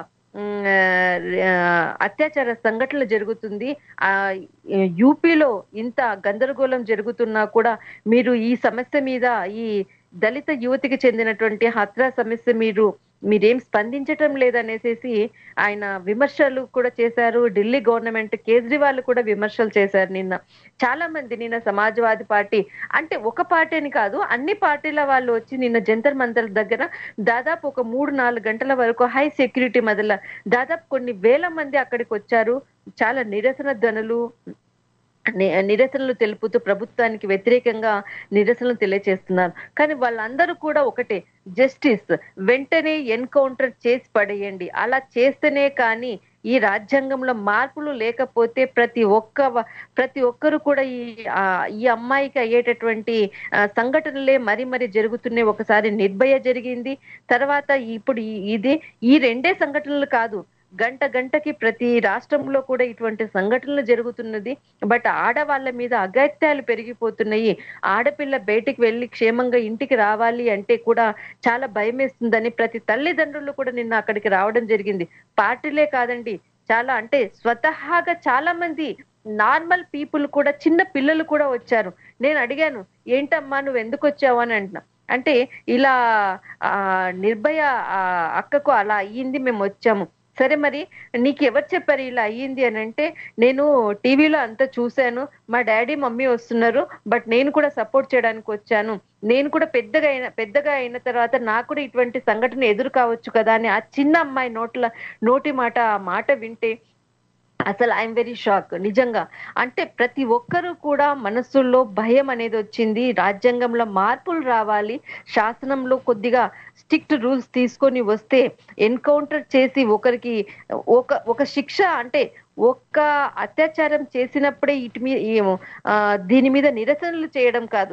అత్యాచార సంఘటనలు జరుగుతుంది. ఆ యూపీలో ఇంత గందరగోళం జరుగుతున్నా కూడా మీరు ఈ సమస్య మీద ఈ దళిత యువతికి చెందినటువంటి హత్రా సమస్య మీరు మీరేం స్పందించటం లేదనేసి ఆయన విమర్శలు కూడా చేశారు. ఢిల్లీ గవర్నమెంట్ కేజ్రీవాల్ కూడా విమర్శలు చేశారు. నిన్న చాలా మంది నిన్న సమాజ్వాదీ పార్టీ అంటే ఒక పార్టీ అని కాదు అన్ని పార్టీల వాళ్ళు వచ్చి నిన్న జంతర్ మంతర్ దగ్గర దాదాపు ఒక మూడు నాలుగు గంటల వరకు హై సెక్యూరిటీ మొదల దాదాపు కొన్ని వేల మంది అక్కడికి వచ్చారు. చాలా నిరసన ధ్వనులు నిరసనలు తెలుపుతూ ప్రభుత్వానికి వ్యతిరేకంగా నిరసనలు తెలియజేస్తున్నారు. కానీ వాళ్ళందరూ కూడా ఒకటే, జస్టిస్ వెంటనే ఎన్కౌంటర్ చేసి పడేయండి. అలా చేస్తేనే కానీ ఈ రాజ్యాంగంలో మార్పులు లేకపోతే ప్రతి ఒక్క ప్రతి ఒక్కరు కూడా ఈ ఈ అమ్మాయికి అయ్యేటటువంటి సంఘటనలే మరి మరి జరుగుతున్నాయి. ఒకసారి నిర్భయ జరిగింది, తర్వాత ఇప్పుడు ఇది ఈ రెండే సంఘటనలు కాదు, గంట గంటకి ప్రతి రాష్ట్రంలో కూడా ఇటువంటి సంఘటనలు జరుగుతున్నది. బట్ ఆడవాళ్ళ మీద అగత్యాలు పెరిగిపోతున్నాయి. ఆడపిల్ల బయటికి వెళ్ళి క్షేమంగా ఇంటికి రావాలి అంటే కూడా చాలా భయం వేస్తుందని ప్రతి తల్లిదండ్రులు కూడా నిన్న అక్కడికి రావడం జరిగింది. పార్టీలే కాదండి, చాలా అంటే స్వతహాగా చాలా మంది నార్మల్ పీపుల్ కూడా చిన్న పిల్లలు కూడా వచ్చారు. నేను అడిగాను, ఏంటమ్మా నువ్వు ఎందుకు వచ్చావు అని అంటున్నా. అంటే ఇలా ఆ నిర్భయ అక్కకు అలా అయ్యింది, మేము వచ్చాము. సరే మరి నీకు ఎవరు చెప్పారు ఇలా అయ్యింది అని అంటే, నేను టీవీలో అంతా చూశాను, మా డాడీ మమ్మీ వస్తున్నారు, బట్ నేను కూడా సపోర్ట్ చేయడానికి వచ్చాను, నేను కూడా పెద్దగా అయిన పెద్దగా అయిన తర్వాత నాకు కూడా ఇటువంటి సంఘటన ఎదురు కావచ్చు కదా అని ఆ చిన్న అమ్మాయి నోట్ల నోటి మాట ఆ మాట వింటే అసలు ఐఎమ్ వెరీ షాక్ నిజంగా. అంటే ప్రతి ఒక్కరూ కూడా మనసుల్లో భయం అనేది వచ్చింది. రాజ్యాంగంలో మార్పులు రావాలి, శాసనంలో కొద్దిగా స్ట్రిక్ట్ రూల్స్ తీసుకొని వస్తే ఎన్కౌంటర్ చేసి ఒకరికి ఒక ఒక శిక్ష అంటే ఒక్క అత్యాచారం చేసినప్పుడే ఇటు మీద దీని మీద నిరసనలు చేయడం కాదు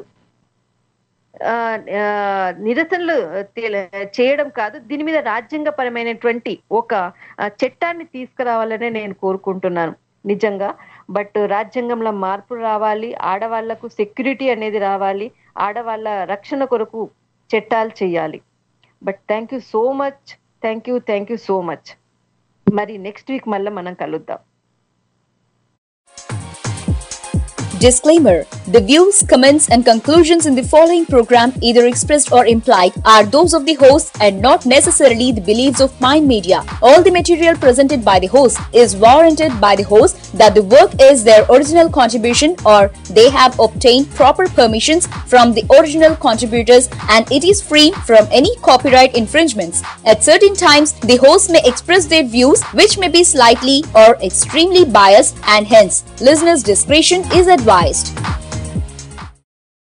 నిరసనలు చేయడం కాదు దీని మీద రాజ్యాంగపరమైనటువంటి ఒక చట్టాన్ని తీసుకురావాలనే నేను కోరుకుంటున్నాను నిజంగా. బట్ రాజ్యాంగంలో మార్పు రావాలి, ఆడవాళ్లకు సెక్యూరిటీ అనేది రావాలి, ఆడవాళ్ళ రక్షణ కొరకు చట్టాలు చేయాలి. But thank you so much, thank you thank you so much. మరి నెక్స్ట్ వీక్ మళ్ళీ మనం కలుద్దాం. Disclaimer: the views, comments, and conclusions in the following program, either expressed or implied, are those of the host and not necessarily the beliefs of Mind Media. All the material presented by the host is warranted by the host that the work is their original contribution or they have obtained proper permissions from the original contributors and it is free from any copyright infringements. At certain times, the host may express their views which may be slightly or extremely biased and hence listeners' discretion is advised.